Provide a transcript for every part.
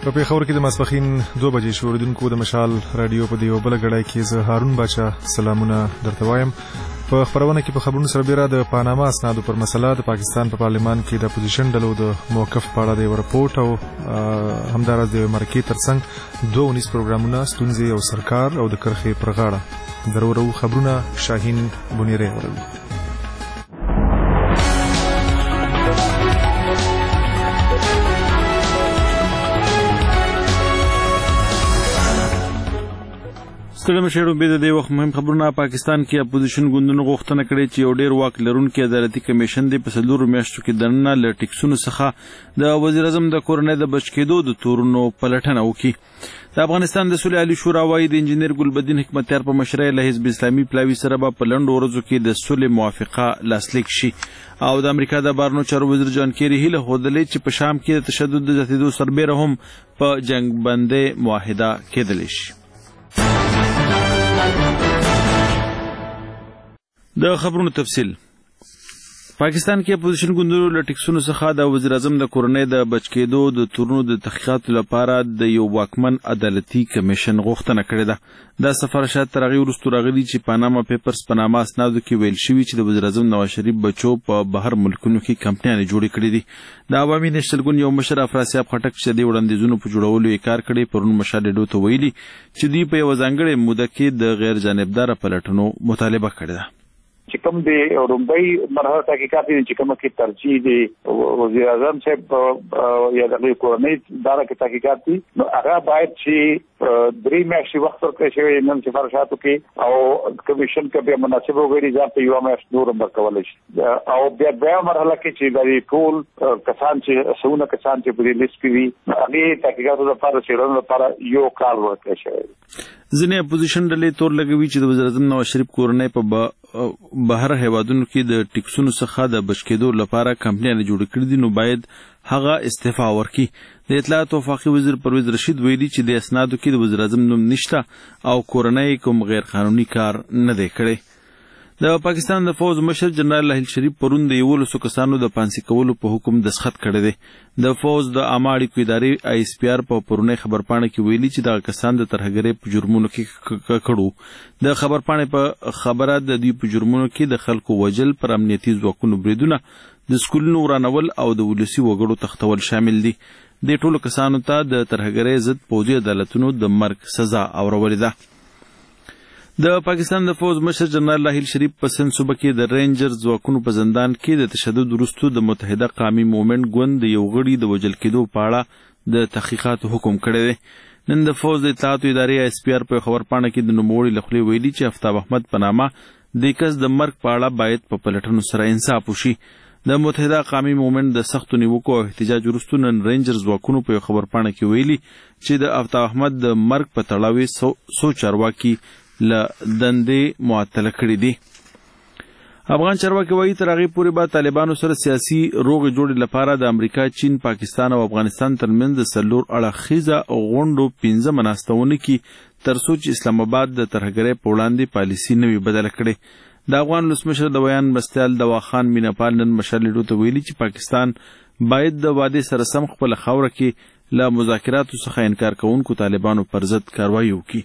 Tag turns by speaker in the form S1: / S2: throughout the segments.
S1: په پیښور کې د ماسپښین 2 بجې شوریدونکو د مشال رادیو په دیو بل غړای کې زه هارون باچا سلامونه درته وایم. په خبرونه کې په خبرونو سره بیره د پاناما اسنادو پر مسله د پاکستان په پارلیمان کې د اپوزیشن ډلو د موقف په اړه د رپورټ او همدارس د مرکې ترڅنګ 2 پروګرامونه ستونزې او سرکار او د کرخې پر غاړه ضرورو خبرونه شاهین بنيره وروي.
S2: ستړي مشرو به د وخت مهم خبرونه. پاکستان کې اپوزیشن ګوندونو غوښتنه کړې چې یو ډیر واک لرونکي عدالتي کمیشن د پسلور میاشتو کې دننه له ټیکسونو څخه د وزیر اعظم د کورنۍ د بچ کېدو د تورونو پلټنه وکړي. د افغانستان د صلح علی شورا وايي د انجینیر ګلبدین حکمتیار په مشرۍ له حزب اسلامي پلاوي سره به په لنډو ورځو کې د صلح موافقه لاسلیک شي او د امریکا د بهرنیو چارو وزیر جان کیری هیله ښودلې چې په شام کې د تشدد د زیاتېدو سربیره هم په جنګ بندۍ معاهده کېدلی شي. د خبرونو تفصیل. پاکستان کې اپوزیشن ګوندونو له ټیکسونو څخه د وزیر اعظم د کورنۍ د بچ کېدو د تورونو د تحقیقاتو لپاره د یو واکمن عدالتي کمیشن غوښتنه کړې ده. دا سفارشات تر هغې وروسته راغلي چې پاناما پیپرز په نامه اسنادو کې ویل شوي چې د وزیر اعظم نواز شریف بچو په بهر ملکونو کې کمپنیانې جوړې کړې دي. د عوامي نیشنل ګوند یو مشر افراسیاب خټک چې د وړاندیزونو په جوړولو یې کار کړی پرون مشال ډیډو ته ویلي چې دوی په یوه ځانګړې موده کې د غیر جانبداره پلټنو مطالبه کړې ده.
S3: چې کوم د رومبای مرحله تحقیقات دي چې کومه کې ترجیح دي وزیر اعظم صاحب یا د کورنۍ دارا کې تحقیقات دي نو هغه باید چې 3 میاشتې وخت ورکړي شي نن سفارشاتو کې او کمیشن کې به مناسب وګړي ځکه یو میاشت نور ورکول شي او بیا مرحله کې چې د ټول کسان چې سونه کسان چې په دې لیست کې وي هغه تحقیقاتو لپاره څېړنو لپاره یو کال ورکړي شي.
S2: ځینې اپوزیشن ډلې تور لګوي چې د وزیر اعظم نواز شریف کورنۍ په بهر هیوادونو کې د ټیکسونو څخه د بچ کېدو لپاره کمپنیانې جوړې کړې دي نو باید هغه استعفا ورکړي. د اطلاعات او وفاقي وزیر پرویز رشید ویلي چې د اسنادو کې د وزیر اعظم نوم نشته او کورنۍ کوم غیر قانوني کار نه دی کړی. د پاکستان د فوج مشر جنرال لاهیل شریف پرون د 11 کسانو د پانسي کولو په حکم دستخط کړی دی. د فوج د عامه اړیکو ادارې آی اس پی آر په پرونی خبرپاڼه کې ویلي چې دغه کسان د ترهګرۍ په جرمونو کې کړو. د خبرپاڼې په خبره د دوی په جرمونو کې د خلکو وجل پر امنیتي ځواکونو بریدونه د سکولونو ورانول او د ولسي وګړو تختول شامل دي. د ټولو کسانو ته د ترهګرۍ ضد پوځي عدالتونو د مرګ سزا اورولې ده. د پاکستان د فوج مشر جنرال لاهیل شریف په سند صوبه کې د رینجر ځواکونو په زندان کې د تشدد وروسته د متحده قومي مومنټ ګوند د یو غړي د وژل کېدو په اړه د تحقیقاتو حکم کړی دی. نن د فوج د اطلاعاتو ادارې آی اس پی آر په خبرپاڼه کې د نوموړي له خولې ویلي چې افتاب احمد په نامه د کس د مرګ په اړه باید په پلټنو سره انصاف وشي. د متحده قومي مومنټ د سختو نیوکو او احتجاج وروسته نن رینجر ځواکونو په خبرپاڼه کې ویلي چې د افتاب احمد د مرګ په تړاو څو چارواکي له دندې معطله کړي دي. افغان چارواکي وایي تر هغې پورې به طالبانو سره سیاسي روغې جوړې لپاره د امریکا، چین، پاکستان او افغانستان ترمنځ د 4 اړخیزه غونډو 15 مناستونه کړي تر څو چې اسلام آباد د ترهګرۍ په وړاندې پالیسي نه وي بدله کړې. د افغان ولسمشر د بیان مرستیال دوا خان میناپال نن مشال ډیډو ته ویلي چې پاکستان باید د وعدې سره سم خپله خاوره کې له مذاکراتو څخه انکار کوونکو طالبانو پر ضد کاروایي وکړي.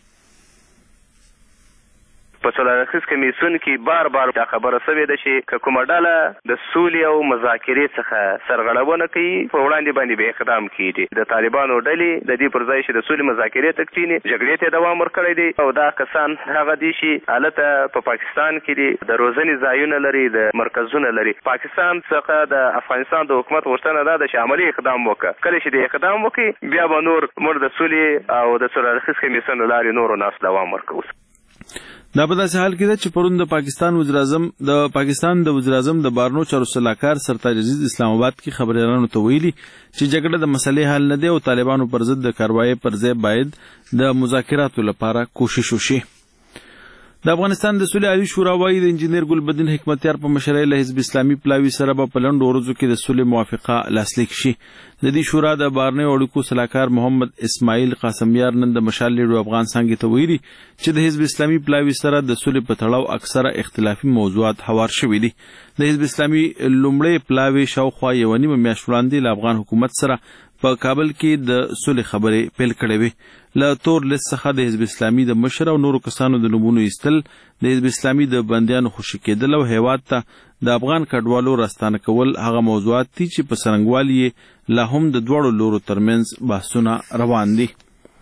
S4: په څلورخیز کمیسیون کې بار بار دا خبره سوې ده چې که کومه ډله د سولې او مذاکرې څخه سرغړونه کوي په وړاندې باندې به اقدام کیږي. د طالبانو ډلې د دې پر ځای چې د سولې مذاکرې ته کښیني جګړې ته دوام ورکړی دی او دا کسان هغه دي چې هلته په پاکستان کې دي د روزنې ځایونه لري، د مرکزونه لري. پاکستان څخه د افغانستان د حکومت غوښتنه ده چې عملي اقدام وکړي. کله چې د اقدام وکړي بیا به نور موږ د سولې او د څلورخیز کمیسیون له لارې نورو ناس دوام ورکوو.
S2: دا په داسې حال کې ده چې پرون د پاکستان د وزیر اعظم د بهرنیو چارو سلاکار سرتاج عزیز اسلام آباد کې خبريالانو ته ویلي چې جګړه د مسلې حل نه دی او طالبانو پر ضد د کاروایی پر ځای باید د مذاکراتو لپاره کوشش وشي. د افغانستان د صلح علی شورا وايي د انجینیر ګلبدین حکمتیار په مشرۍ له حزب اسلامي پلاوي سره به په لنډو ورځو کې د صلح موافقه لاسلیک شي. د دې شورا د بهرنیو اړیکو سلاکار محمد اسماعیل قاسمیار نن د مشال لیډو افغان څنګه ته ویلي چې د حزب اسلامي پلاوي سره د صلح په تړاو اکثره اختلافي موضوعات هوار شوي دي. د حزب اسلامي لومړی پلاوي شاوخوا 1.5 میاشت وړاندې له افغان حکومت سره په کابل کې د صلح خبرې پیل کړې وې. له تور لیست څخه د حزب اسلامي د مشر او نورو کسانو د نومونو ایستل، د حزب اسلامي د بندیانو خوشي کېدل او هیواد ته د افغان کډوالو راستانه کول هغه موضوعات دي چې په څرنګوالي یې لا هم د دواړو لورو ترمنځ بحثونه روان دي.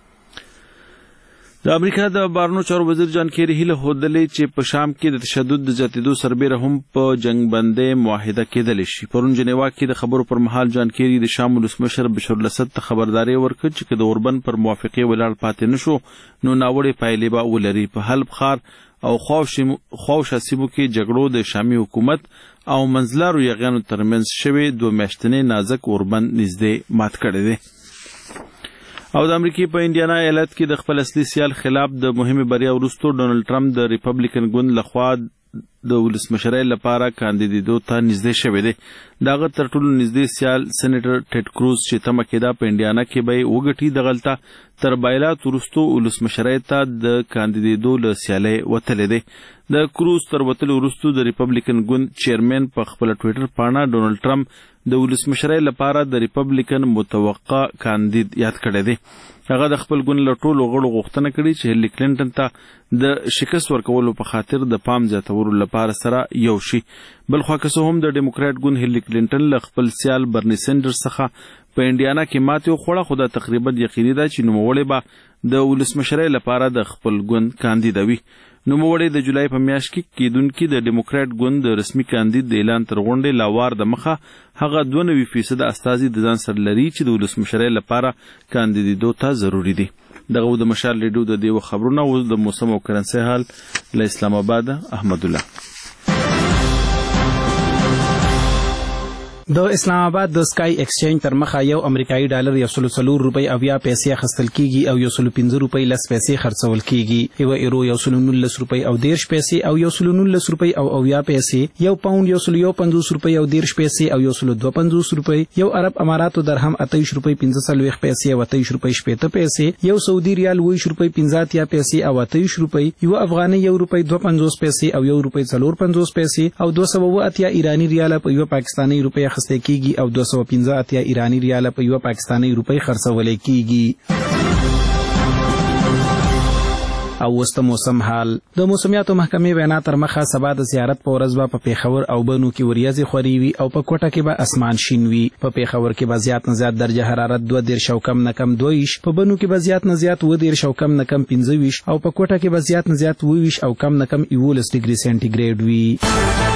S2: د امریکا د بهرنیو چارو وزیر جان کیری هیله ښودلې چې په شام کې د تشدد د زیاتېدو سربیره هم په جنګ بندۍ معاهده کېدلی شي. پرون جنیوا کې د خبرو پر مهال جان کیری د شام ولسمشر بشار الاسد ته خبرداری ورکړه چې که د اوربن پر موافقې ولاړ پاتې نشو نو ناوړې پایلې به ولري. په حلب ښار او خواوشا سیمو کې جګړو د شامي حکومت او منځلارو یاغیانو ترمنځ شوې 2 میاشتنې نازک اوربن نږدې مات کړی دی. او د امریکای په انډیانا ایالت کې د خپل اصلي سیال خلاف د مهمه بریا وروسته ډونالد ټرمپ د ریپبلیکن ګوند لخوا د ولسمشرۍ لپاره کاندیدېدو ته نږدې شوی دی. دغه تر ټولو نږدې سیال سېنیټر ټیډ کروز چې تمه کېده په انډیانا کې به یې وګټي، دغلته تر بایلات وروسته ولسمشرۍ ته د کاندیدېدو له سیالۍ وتلی دی. د کروز تر وتلو وروسته د ریپبلیکن ګوند چیرمن په خپل ټویټر پاڼه ډونالد ټرمپ د ولسمشرۍ لپاره د ریپبلیکن متوقع کاندید یاد کړی دی. هغه د خپل ګوند له ټولو غړو غوښتنه کړې چې هیلري کلینټن ته د شکست ورکولو په خاطر د پام زیاتولو لپاره سره یو شي. بلخوا که څه هم د ډیموکراټ ګوند هیلري کلینټن له خپل سیال برني سینډرز څخه په انډیانا کې ماتې وخوړه، خو دا تقریبا یقیني ده چې نوموړی به د ولسمشرۍ لپاره د خپل ګوند کاندید وي. نوموړی د جولای په میاشت کې کېدونکي د ډیموکراټ ګوند د رسمي کاندید د اعلان تر غونډې لا وار د مخه هغه 92% استازي د ځان سره لري چې د ولسمشرۍ لپاره کاندیدېدو ته ضروري دي. دغه د مشال ریډیو د دیو خبرونه. اوس د موسم او کرنسي حال له اسلام آباد احمد الله.
S5: د اسلام آباد د سکای ایکسچینج تر مخه یو امریکایي ډالر 104 روپۍ او 20 پیسې اخیستل کیږي او 105 روپۍ 10 پیسې خرڅول کیږي. یو ایرو 119 روپۍ او 10 پیسې او 119 روپۍ او 20 پیسې، یو پاوند 150 روپۍ او 10 پیسې او 152 روپۍ، یو عرب اماراتو درهم 28 روپۍ 15 پیسې او 28 روپۍ 70 پیسې، یو سعودي ریال 20 روپۍ 15 پیسې او 28 روپۍ، یو افغاني 1 روپۍ 52 پیسې او 1 روپۍ 54 پیسې او 280 ایرانی ریال په یو پاکستاني روپۍ اخیستل کیږي او 215 ایرانی ریال په یو پاکستاني روپۍ خرڅول کیږي. او وسته موسم حال. د موسمیاتو محکمې وینا تر مخه سبا د زیارت په ورځ په پیښور او بنو کې وریځې خوري وي او په کوټه کې به اسمان شین وي. په پیښور کې به زیات نه زیات درجه حرارت 2 او کم نه کم 2، په بنو کې به زیات نه زیات 2 او کم نه کم 15 او په کوټه کې به زیات نه زیات 20 او کم نه کم 11 ډیګري سنټیګریډ وي.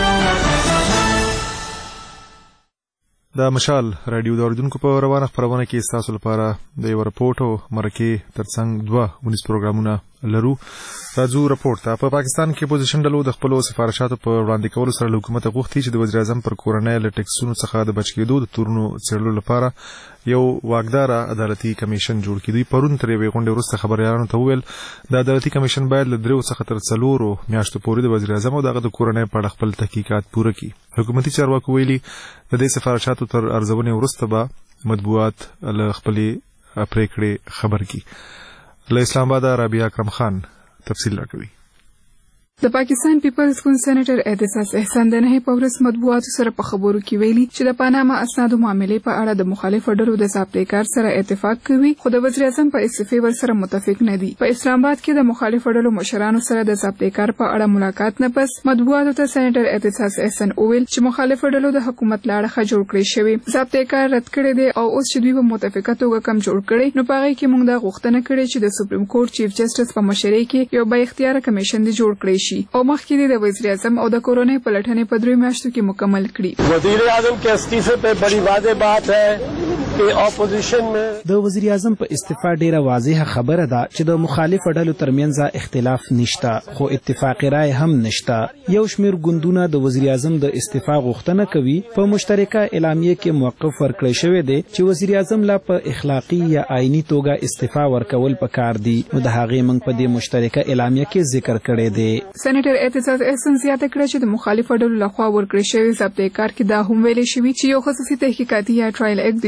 S1: د مشال رادیو د اوریدونکو په روانه خبرونه کې تاسو لپاره د یو رپورټ او مرکه ترڅنګ 2 پروګرامونه لرو. راځو رپورټ ته. په پاکستان کې اپوزیشن ډلو د خپل سفارشاتو په وړاندې کولو سره حکومت غوښتي چې د وزیر اعظم پر کورنۍ له ټیکسونو څخه د بچ کېدو د تورونو څېړلو لپاره یو واګدار عدالتي کمیشن جوړ کړي. پرون تر یوې غونډې وروسته خبريالانو ته وویل د عدالتي کمیشن باید له 3 څخه تر 4 میاشتو پورې د وزیر اعظم او دغه د کورنۍ په اړه خپل تحقیقات پوره کړي. حکومتي چارواکو ویلي د دې سفارشاتو تر ارزونې وروسته به مطبوعات له خپلې پریکړې خبر کړي. له اسلام آباد رابعه اکرم خان تفصیل راکوي.
S6: د پاکستان پیپلز ګوند سېنیټر اعتصاص احسان د نه په ورځ مطبوعاتو سره په خبرو کې ویلي چې د پاناما اسنادو معاملې په اړه د مخالفو ډلو د ضابطه‌کار سره اتفاق کوي، خو د وزیر اعظم په استعفې ورسره متفق نه دي. په اسلام آباد کې د مخالفو ډلو مشرانو سره د ضابطه‌کار په اړه ملاقات نه پس مطبوعاتو ته سېنیټر اعتصاص احسان وویل چې مخالفو ډلو د حکومت لاړه جوړ کړی شوی ضابطه‌کار رد کړی دی او اوس چې دوی په متفقه توګه کم جوړ کړي نو په هغه کې موږ دا غوښتنه کړې چې د سپریم کورټ چیف جسټس په مشرۍ کې یو با اختیار کمیشن دی جوړ کړی شي او مخکې د وزیر اعظم او د کورونې پلټنې په 3 میاشتو کې مکمل کړي.
S7: وزیر اعظم کے استعفے پہ بڑی واضح بات ہے کہ اپوزیشن میں
S5: د وزیر اعظم په استعفا ډیره واضحه خبره ده چې د مخالف ډلو ترمنځ اختلاف نشته خو اتفاق رائے هم نشته. یو شمیر ګوندونه د وزیر اعظم د استعفا غوښتنه کوي. په مشترکه اعلامیه کې موقف ورکړی شوی دی چې وزیر اعظم لا په اخلاقی یا آئینی توګه استعفا ورکول پکار دي. نو د هغې موږ په دې مشترکه اعلامیه کې ذکر کړی دی.
S6: سېنیټر اعتصاص احسان زیاته کړه چې د مخالفو ډلو لخوا ورکړی شوی ضابطه‌کار کې دا هم ویل شوی چې یو خصوصي تحقیقاتي یا ټرایل اکټ جوړ کړی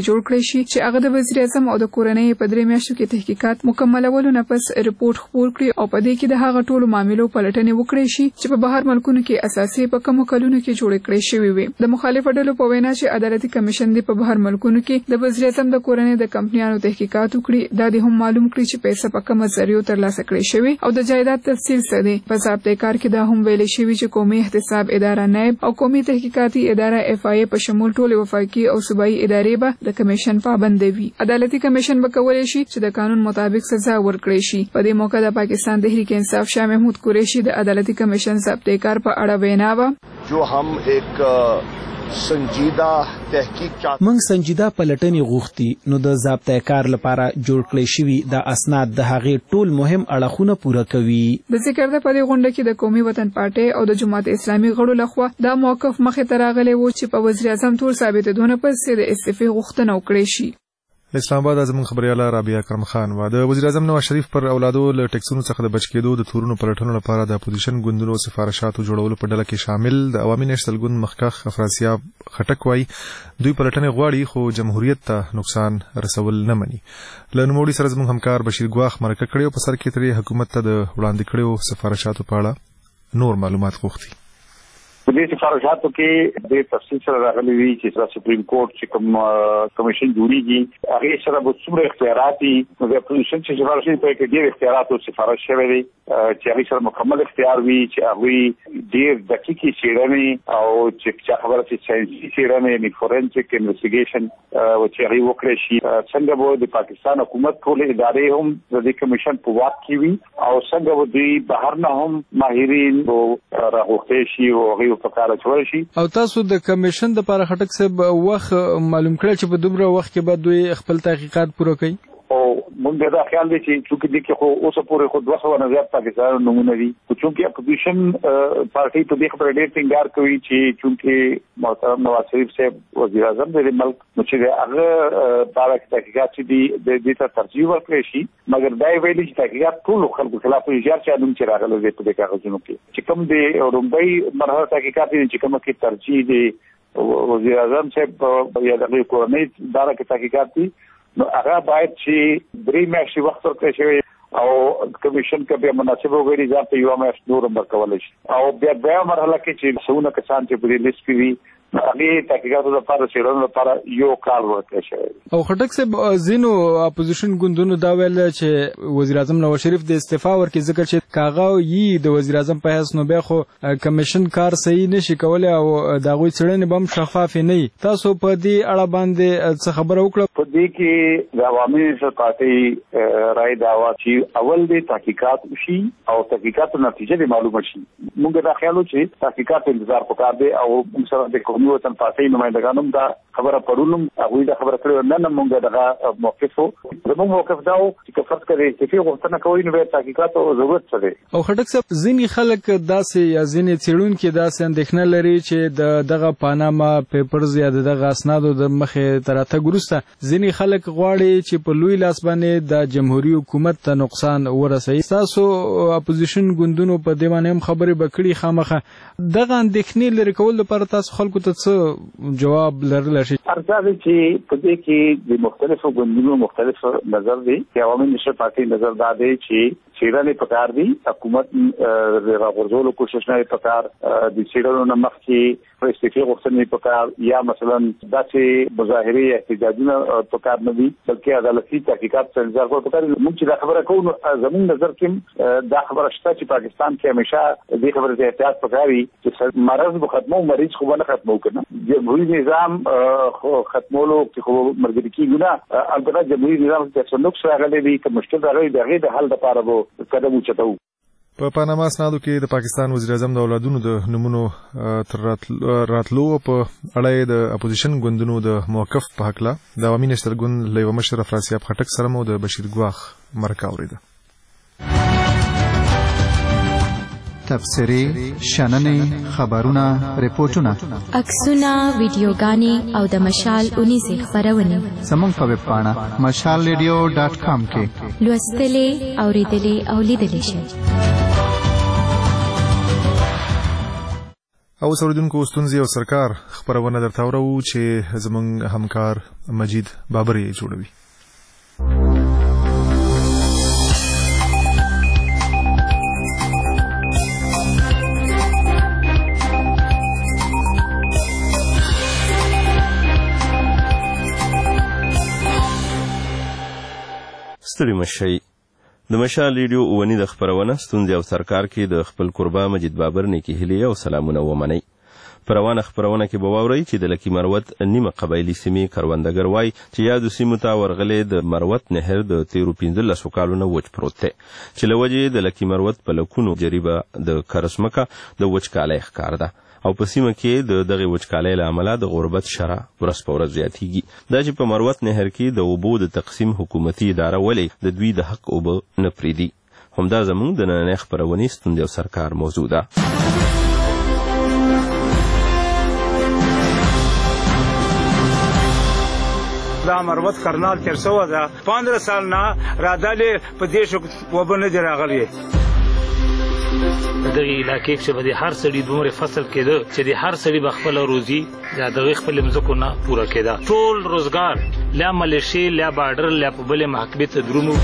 S6: شي چې هغه د وزیر اعظم او د کورنۍ په 3 میاشتو کې تحقیقات مکملولو نه پس ریپورت خپور کړي او په دې کې د هغه ټولو معاملو پلټنې وکړي شي چې په بهر ملکونو کې اساسي په کومو کلونو کې جوړ کړي شوی وي. د مخالف ډلو په وینا چې عدالتي کمیشن د په بهر ملکونو کې د وزیر اعظم د کورنۍ د کمپنیانو تحقیقات وکړي دا د هم معلوم کړي چې پیسې په کومه ذریعو ترلاسه کړي شوی او د جایداد تفصیل څه دی. په ضابطه کار کې دا هم ویل شوی چې قومي احتساب اداره نائب او قومي تحقیقاتي اداره FIA په شمول ټول وفاقي او صوبایي ادارې به د کمیشن پابند وي. عدالتي کمیشن به کولای شي چې د قانون مطابق سزا ورکړي شي. په دې موقع د پاکستان تحریک انصاف شاه محمود قریشي د عدالتي کمیشن ضابطه کار په اړه وینا وکړه.
S7: जो हम एक संजीदा तहकीक
S5: موږ سنجیده پلټنې غوښتي نو د ضابطه کار لپاره جوړ کړی شوی د اسناد د هغې ټول مهم اړخونه پوره کوي.
S6: د ذکر د پدې غونډه کې د قومي وطن پارټي او د جماعت اسلامي غړو لخوا دا موقف مخې ته راغلی و چې په وزیر اعظم ټول ثابتېدونه پسې د استعفا غوښتنه وکړي شي.
S1: اسلام آباد زموږ خبرياله رابعه کرم خان و د وزیر اعظم نواز شریف پر اولادو له ټیکسونو څخه د بچ کېدو د تورونو پلټنو لپاره د اپوزیشن ګوندونو سفارشاتو جوړولو په ډله کې شامل د عوامي نېشنل ګوند مخکښ افراسیاب خټک وایي دوی پلټنې غواړي خو جمهوریت ته نقصان رسول نه مني. له نوموړي سره زموږ همکار بشیر ګواخ مرکه کړې او په سر کې ترې حکومت ته د وړاندې کړو سفارشاتو په اړه نور معلومات غوښتي.
S3: په دې سفارشاتو کې د تفصیل سره راغلي وي چې سپریم کورټ چې کوم کمیشن جوړیږي هغه سره به څومره اختیارات دي نو د اپوزیشن چې سفارشي په کې ډېر اختیارات او سفارش شوی دي چې هغه سره مکمل اختیار وي چې هغه ډېر دقیقې څېړنې او چې خبره چې ساينسي څېړنې یعنی فورنسیک انویسټیګیشن او چې هغه وکړي شي څنګه به د پاکستان حکومت ټول ادارې هم د دې کمیشن په واک کې وي او څنګه به دوی بهر نه هم ماهرین او راغوښتي شي او او
S8: تاسو د کمیشن د لپاره خټک صاحب وخت معلوم کړل چې په دومره وخت کې به دوی خپل تحقیقات پوره کوي
S3: او موږ دا خیال دی چې چونکې د کې خو اوسه پورې خو 200 نه زیات پاکستان نمونه دي چونکې اپوزیشن پارټي په دې خبره ډېر ټینګار کوي چې چونکې محترم نواز شریف صاحب وزیر اعظم د ملک نو چې هغه بارا تحقیقات چې د دې ته ترجیح ورکړي شي مګر دا ویلي چې تحقیقات ټول خلکو خلاف یې چا نوم چې راغلی دی په دې کاغذونو کې چې کوم د رومبای مرحله تحقیقات چې کوم کې ترجیح دی وزیر اعظم صاحب یا د کورنۍ بارا تحقیقات دي نو هغه باید چې 3 میاشتې وخت ورکړي شي او کمیشن کې به مناسب وګړي ځکه یو میاشت نور عمر کولای شي او بیا مرحله کې چې څونه کسان چې په دې لیست کې وي هغه تحقیقاتو لپاره څېړنو لپاره یو کار ورکړي شي.
S8: او خټک صاحب زینو اپوزیشن ګوندونو دا ویل چې وزیر اعظم نواز شریف د استعفا ورکړي ځکه چې کاغه یي د وزیر اعظم په حیث نو بیا خو کمیشن کار صحیح نشي کولای او دا غوي څېړنې به هم شفاف نه وي. تاسو په دې اړه باندې څه خبره وکړه؟
S3: په دې کې د عوامي نېشنل پارټي رائے داوا چې اول د تحقیقات وشي او تحقیقاتو نتیجه معلومه شي. موږ دا خیال چې تحقیقات انتظار وکړ دي او موږ سره د قومي وطن پارټي نمائندګانو دا خبره پرونم هغه دا خبره کړو نه موږ دغه موقف زموږ موقف دا چې فرض کړي چې غوښتنه کوي نو تحقیقات او ضرورت څه دی.
S8: او خټک صاحب ځینې خلک داسې یا ځینې څېړونکي داسې اندېښنه لري چې دغه پاناما پیپرز یا دغه اسنادو د مخې تر راتګ وروسته ځینې خلک غواړي چې په لوی لاس باندې د جمهوریت حکومت ته نقصان ورسوي. تاسو اپوزیشن ګوندونو په دې باندې هم خبرې وکړي خامخه دغه اندېښنې لري کول لپاره تاسو خلکو ته څه جواب لرل شي؟
S3: ارزاده چې په دې کې د مختلفو ګوندونو مختلف نظر دی چې عوامي نشه پارټي نظر دا دی چې چیرې په کار دی حکومت راغورځولو کوشش نه پکار د چیرې نه مخکې استعفا غوښتنې پکار یا مثلا داسې مظاهره احتجاجونه پکار نه دي بلکې عدالتي تحقیقات څنګه ځای پکار موږ چې دا خبره کوو زموږ نظر کې دا خبره شته چې پاکستان کې همیشه دې خبره ته احتیاط پکاري چې مرض به ختمو مریض خو نه ختمو کنه جمهوریت نظام ختمولو کې خو مرګ کیږي نه البته جمهوریت نظام کې څه نقص راغلي دي چې مشکل راغلي دغه د حل لپاره وو قدم اوچتو.
S1: په پاناما اسنادو کې د پاکستان وزیر اعظم د اولادونو د نمونو تر راتلو په اړه د اپوزیشن ګوندونو د موقف په حق لا د عوامي نېشنل ګوند له یو مشر افراسیاب خټک سره مو د بشیر ګواخ مرکه اوریده.
S9: تفسیری شننې خبرونه ریپورتونه
S10: عکسونه ویډیوګانې او د مشال 19 خبرونه
S9: زموږ په ویب پاڼه mashalradio.com کې
S10: لوستلې اوریدلې او لیدلې شئ.
S1: او اوریدونکو ستونزې او سرکار خبرونه درته اورو چې زموږ همکار مجید بابر یې جوړوي.
S11: ستړي مشئ. د مشال ریډیو اونی د خبرونه ستونزې او سرکار کې د خپل قربا مجید بابر نیکی هیلې او سلامونه ومنئ. پروانه خبرونه کې به واورئ چې د لکی مروت نیمه قبایلي سیمې کروندګر وایي چې یادو سیمو ته ورغلې د مروت نهر د تیرو 15 کالونو وچ پروت دی چې له وجې د لکی مروت په لکونو جریبه د کرسمکه د وچکالۍ ښکار ده او په سیمه کې د دغه وچکالۍ له امله د غربت شرح ورځ په ورځ زیاتیږي. دا چې په مروت نهر کې د اوبو د تقسیم حکومتي اداره ولې د دوی د حق اوبه نه پرېږدي. همدا زموږ د نننۍ خپرونې ستونزې او سرکار موضوع ده.
S12: دا مروت کرنال تیر سوه ده 15 سال نه رادلې په دې شو وبه نه دی راغلی.
S13: دغه علاقې چې به هر سړي دومره فصل کېده چې د هر سړي به خپل روزي یا دغه خپل مځکو نه پوره کېده. ټول روزګار لا ملیشي لا بارډر لا په بلې محکمې ته درومو.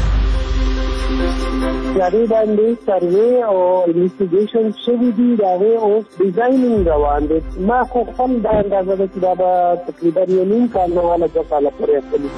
S14: یاري باندې سروې او انویسټیګیشن شوي دي دا اوس ډیزاینینګ روان دي. ما خو خپل دا اندازه ده چې دا به تقریبا 1.5 کال نه والا 2 کاله پورې اخلي.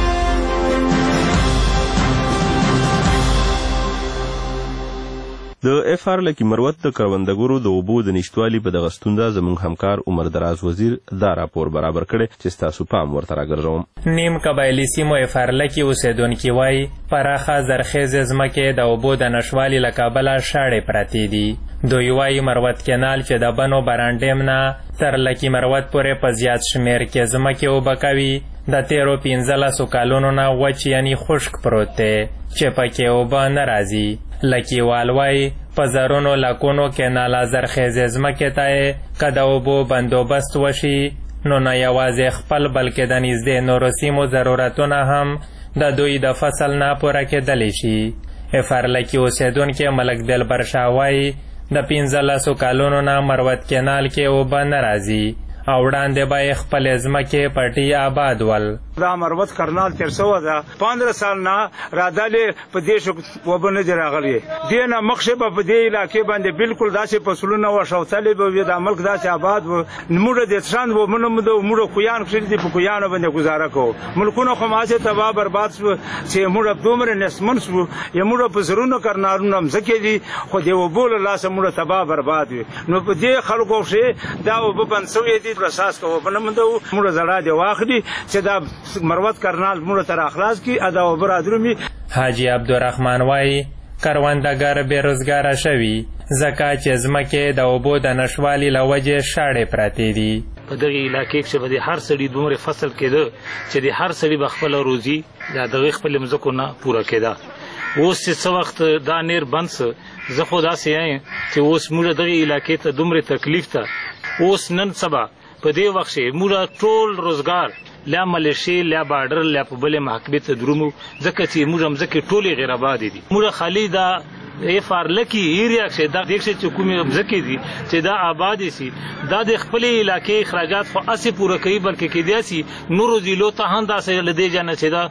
S11: د اف آر لکی مروت د کروندګرو د اوبو د نشټوالي په دغه ستونزه زموږ همکار عمر دراز وزیر دا راپور برابر کړي چې تاسو پام ورته راګرځوم.
S15: نیم قبایلي سیمو اف آر لکی اوسیدونکي وایي پراخه زرخیزې ځمکې د اوبو د نشوالي له کبله شاړې پرتې دي. دوی وایي مروت کینال چې د بنو برانډیم نه تر لکی مروت پورې په زیات شمیر کې ځمکې اوبه کوي د تیرو 15 کالونو نه وچ یعنی خشک پروت دی چې پکې اوبه نه راځي. لکیوال وایي په زرونو لکونو کیناله زرخیزې ځمکې ته که د اوبو بندوبست وشي نو نه یوازې خپل بلکې د نږدې نورو سیمو ضرورتونه هم د دوی د فصل نه پوره کېدلی شي. افرلکي اوسیدونکي ملک دلبر شاه وایي د 15 کالونو نه مروت کینال کې اوبه نه راځي او وړاندې به یې خپلې ځمکې پټي آباد ول.
S12: دا مروت کرنال تیر سوه ده 15 سال نه رادلې په دې شو وبه نه دی راغلی. دې نه مخکې به په دې علاقې باندې بالکل داسې فصلونه و شوتلې به وي دا ملک داسې آباد و. موږ د تشان و موږ کویان کښې دي په کویانو باندې گزاره کوو. ملکونه خو ماسې تباه برباد شو چې موږ دومره نسمن شو یا موږ په زرونو کرنالونه مځکې دي خو د اوبو له لاسه موږ تباه برباد وي. نو په دې خلکو کښې دا اوبه بند سوی دي اساس کوو په نه مندو موږ زړه دی واخلي چې دا مروت کرنال موږ تر اخلاص کی ادا او برادرومي.
S15: حاجی عبدالرحمن وایي کروندګر بیروزګاره شوي ځکه چې ځمکې د اوبو د نشوالي له وجې شاړې پرتې دي.
S13: په دغه علاقې کې به هر سړي دومره فصل کېده چې د هر سړي به خپل روزي یا دغه خپل مځکو نه پوره کېده. اوس چې څه وخت دا نیر بند څه زه خو داسې یم چې اوس موږ دغه علاقې ته دومره تکلیف ته اوس نن سبا په دې وخت کې موږ ټول روزګار لا ملیشي لا بارډر لا په بلې محکمې ته درومو ځکه چې موږ مځکې ټولې غیر آباد دي. موږ خالي دا اف آر لکی ایریا کې دا دښه چې کومې مځکې دي چې دا آباد سي دا د خپل علاقې اخراجات خو اسی پوره کوي بلکې کېدای سي نورو ضلعو ته هم داسې لدې جنه چې دا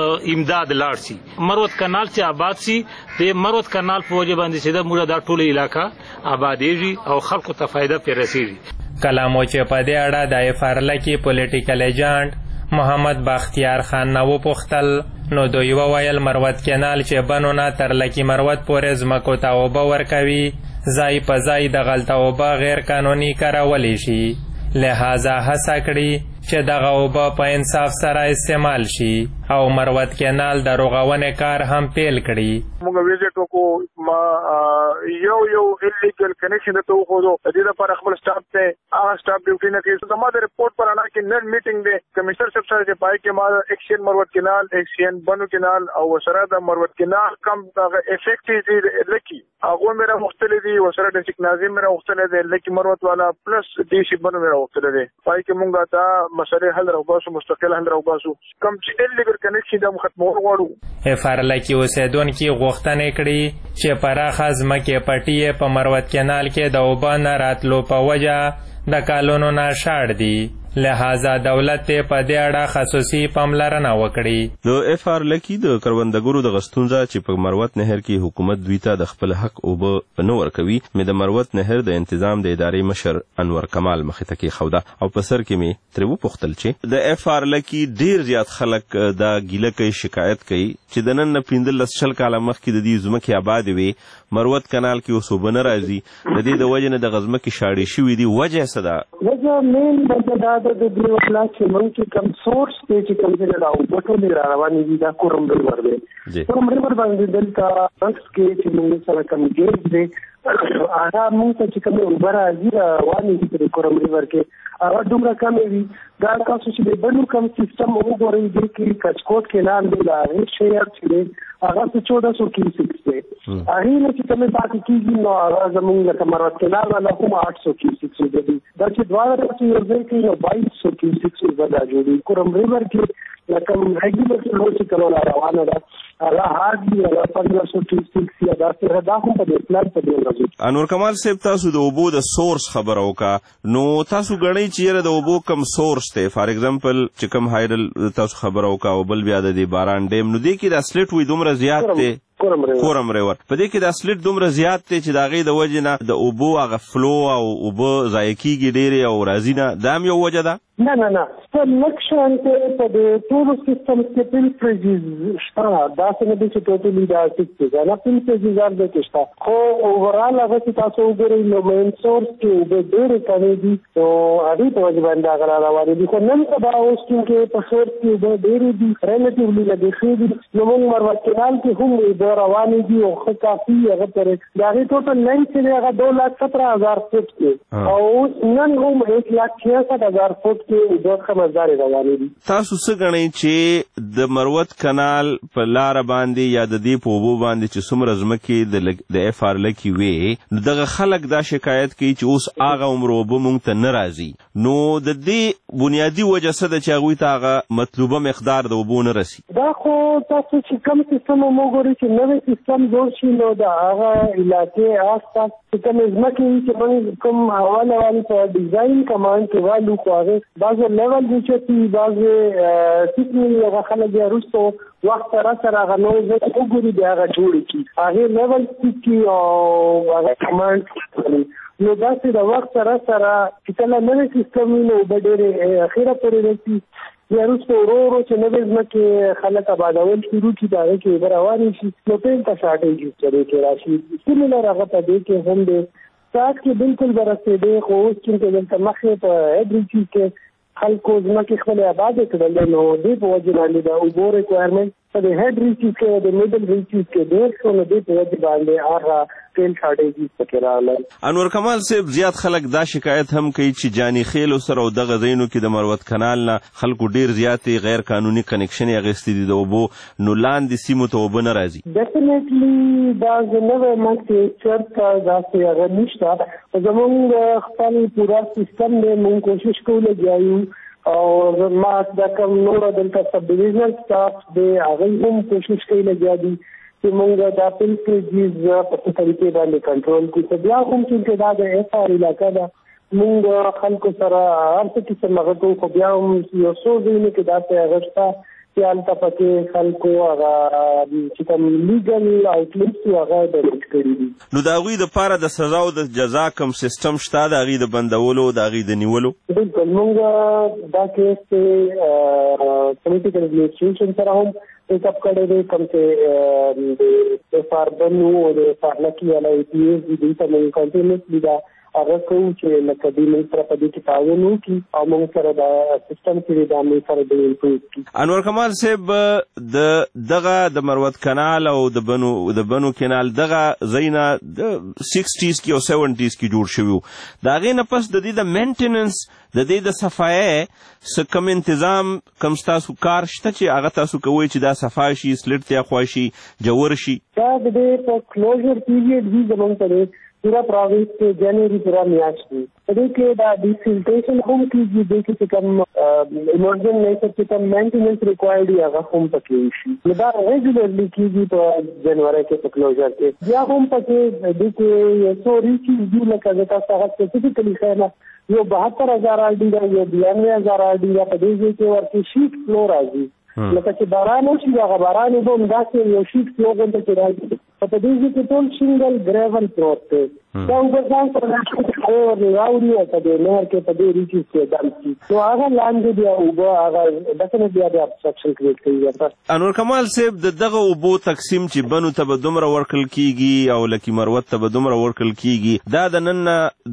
S13: امداد لاړ سي. مروت کانال چې آباد سي د مروت کانال په وجه باندې چې دا موږ دا ټول علاقہ آبادېږي او خلکو ته فائدہ پې رسېږي.
S15: کلامو چې په دې اړه د اف آر لکی پولیټیکل ایجنټ محمد بختیار خان نه وپوښتل نو دوی وویل مروت کینال چې بنو نه تر لکی مروت پورې ځمکو ته اوبه ورکوي ځای په ځای د غلطه اوبه غیر قانوني کارولی شي. لہذا هڅه کړي چې دغه اوبه په انصاف سره استعمال شي او مروت کینال د رغونې کار هم پیل کړي.
S16: موږ ویزټ وکړو ما یو الیګل کنیکشن ته وخوځو د دې لپاره خپل سټاف ته هغه سټاف ډیوټي نه کوي. زما د رپورټ پر انا کې نن میټینګ دی کمشنر صاحب سره چې پای کې ما ایکشن مروت کینال ایکشن بنو کینال او وسره د مروت کینال کم افیکټ دي لکی هغه مې راوختلې دي وسره د ټیک ناظم مې راوختلې دي لکی مروت والا پلس ډي سی بنو مې راوختلې دي. پای کې موږ دا مسئله حل راوباسو مستقل حل راوباسو. کم چې الیګل لیګل کنیکشن د ختمول غواړو.
S15: افارلکي اوسیدونکي غوښتنې کړي چې پراخه ځمکې پټي په مروت کینال کې د اوبه نه راتلو په وجه د کالونو نه شاړ دي، لہذا دولت په دې اړه خصوصي پاملرنه وکړي.
S11: د اف آر لکی د کروندګرو د غستونزه چې په مروت نهر کې حکومت دوی ته د خپل حق اوبه نه ورکوي، مې د مروت نهر د تنظیم د ادارې مشر انور کمال مخې ته کېښوده او په سر کې مې ترې وپوښتل چې د اف آر لکی ډیر زیات خلک دا ګیله کوي، شکایت کوي چې د نن نه 15 کاله مخکې د دې ځمکې آبادې وې، مروت کانال کې اوس اوبه نه راځي، د دې د وجې نه د ځمکې شاړې شوي دي. وجه څه ده؟
S14: وجه مین وجه دا ده د دې وکړه چې موږ چې کم سورس دی چې کوم ځای نه اوبه ټولې را روانې دي، دا کورم ریور دی. کورم ریور باندې دلته بکس کې چې موږ سره کم ګیج دی هغه موږ ته چې کومې اوبه راځي روانې دي په کورم ریور کې هغه دومره کمې وي. دا تاسو چې د بلو کم سیستم وګورئ دې کې کچکوټ کینال دی، د هغې شیر چې دی هغه 1400 کیوسیکس دی، هغې نه چې کومې پاتې کېږي نو هغه زموږ لکه مروت کینال والا کوم 800 کیوسیکس اوبه دي. دا چې دواړه تاسو یو ځای کوي نو 2200 کیوسیکس اوبه دا جوړي. کورم ریور کې لکه ریګولر فلو چې کومه روانه ده هغه هغه 1500 کیوسیکس یا داسې دا هم په دې پلان په دې راځي.
S11: انور کمال صاحب تاسو د اوبو د سورس خبره وکړه، نو تاسو ګڼئ چې یاره د اوبو کم سورس دی، فار ایگزامپل چې کم هایډل تاسو خبره وکړه او بل بیا د دې باران ډیم، نو دې کې د اسلیټ وی دومره زیات دی کورم ریور په دې کې د اسلیټ دومره زیات دی چې د هغې د وجې نه د اوبو هغه فلو او اوبه ضایع کېږي ډېرې او راځي نه، دا هم یو وجه ده؟
S14: نه نه نه په لږ شان کې په د ټولو سیستم کې پل فریجز شته، داسې نه دی چې ټوټلي دا ټیک دی نه، پل فریجز هر ځای کې شته، خو اوورال هغه چې تاسو وګورئ نو مین سورس کې اوبه ډېرې کمې دي نو هغې په وجې باندې هغه را روانې دي. خو نن سبا اوس کې په سورس کې اوبه ډېرې دي، ریلیټیولی لږې ښې دي، نو موږ مروت کینال کې هم اوبه روانې دي او ښه کافي هغه پرې د هغې ټوټل لینګ چې دی هغه 2,17,000 فوټ کې او اوس نن هم 1,66,000 فوټ
S11: تاسو څه ګڼئ چې د مروت کانال په لاره باندې یا د دې په اوبو باندې چې څومره ځمکې د اف آر لکې وې، دغه خلک دا شکایت کوي چې اوس هغه عمر اوبه موږ ته نه راځي، نو د دې بنیادي وجه څه ده چې هغوی ته هغه مطلوبه مقدار د اوبو نه رسي؟
S14: دا خو تاسو چې کوم سیستم وګورئ چې نوی سیستم جوړ شي نو د هغه علاقې آس پاس چې کومې ځمکې وي چې موږ کوم اول په ډیزاین کمانډ کې والو خو هغې بعضې لیول دی چې بعضې سیکنې هغه خلک بیا وروسته وخت سره هغه نوی ځای وګوري بیا هغه جوړې کړي، هغې لیول سیک کړي او هغه کمانډ کړي. نو داسې د وخت سره چې کله نوی سیستم وي نو اوبه ډېرې اخره پورې رسي، بیا وروسته ورو ورو چې نوې ځمکې خلک آبادول شروع کړي د هغې کې اوبه روانې شي نو پین ته شارټېج سره کې راشي. سیملر هغه په دې کې هم دی ساعت کې بالکل به رسېدی، خو اوس چې دلته مخکې په هیډ ریچز کې خلکو ځمکې خپلې آبادې کړلې نو دې په وجې باندې د اوبو ریکوایرمنټ په د هیډ ریچز کې د میډل ریچز کې ډېر شو، نو دې په وجې باندې هغه تیل شارټېجز پکې راغلل.
S11: انور کمال صاحب زیات خلک دا شکایت هم کوي چې جاني خیلو سره او دغه ځایونو کې د مروت کانال نه خلکو ډېر زیاتې غیر قانوني کنیکشنې اخیستې دي د اوبو، نو لاندې سیمو ته اوبه نه راځي.
S14: ډیفینیټلی دا زه نه وایم چې چېرته داسې هغه نشته، زموږ خپل پوره سیستم دی، موږ کوشش کوو لګیا یو او ما دا کوم نور دلته سب ډیویژنل سټاف دی هغوی هم کوشش کوي لګیا دي چې موږ دا پل فریجز په څه طریقې باندې کنټرول کړو. خو بیا هم چې دا د اف آر علاقه ده موږ خلکو سره هر څه قسم هغه کوو، خو بیا هم یو څو ځایونو کې داسې هغه شته چې هلته پکې خلکو هغه چې کوم لیګل آوټلیټس هغه ډایرکټ کړي دي.
S11: نو د هغوی دپاره د سزا او د جزا کوم سیستم شته د هغوی د بندولو د هغوی د نیولو؟
S14: بلکل موږ دا کیس چې پولیټیکل ایڈمنسټریشن سره هم ټیک اپ کړی دی، کوم چې د اف آر بنو او د اف آر لکي والا ای پی ایس دي دوی ته موږ کنټینیوسلی دا هغه کوو چې لکه دوی موږ سره په دې کې تعاون وکړي او موږ سره دا سیستم چې دی دا موږ سره د امپروቭ کړي.
S11: انور کمال صاحب دغه د مروت کانال او د بنو کانال دغه ځای نه د 60s کې او 70s کې جوړ شوي وو، د هغې نه پس د دې د مینټیننس د دې د صفایۍ څه کم انتظام کم ستاسو کار شته چې هغه تاسو کوئ چې دا صفا شي، سلیټ ته اخوا شي، جوړ شي؟
S14: دا د دې په کلوزر پیریډ وي زموږ ته पूरा प्रोविंस के जनवरी पूरा میاشت دی دې کې دا ډیفلټریشن هم کیږي د کې کوم ایمرجنس نیچر کې کوم مینټیننس ریکوایرډ دی هغه هم پکې شي دا ریګولرلی کیږي په جنوري کې په کلوزر کې بیا هم پکې د کې یو څو ریچ دی لکه تاسو هغه سپیسیفیکلی خیال یو 72000 آرډي دا یو 92000 آرډي دا په دې کې ورته شیټ فلو راځي لکه چې باران وشي دا باران به همداسې یو شیټ فلو غونډه کې راځي په دې کې ټول سنگل ګریول پروت دی دا وګورئ په دې او راوړي او په دې نهر کې په دې ریچ کې دامسي نو هغه لاندې دی او هغه دغه بیا د ابستراکشن کریټ کوي
S11: انور کمال صاحب دغه اوبو تقسیم چې بنو ته به دومره ورکل کیږي او لکی مروت ته به دومره ورکل کیږي دا د نن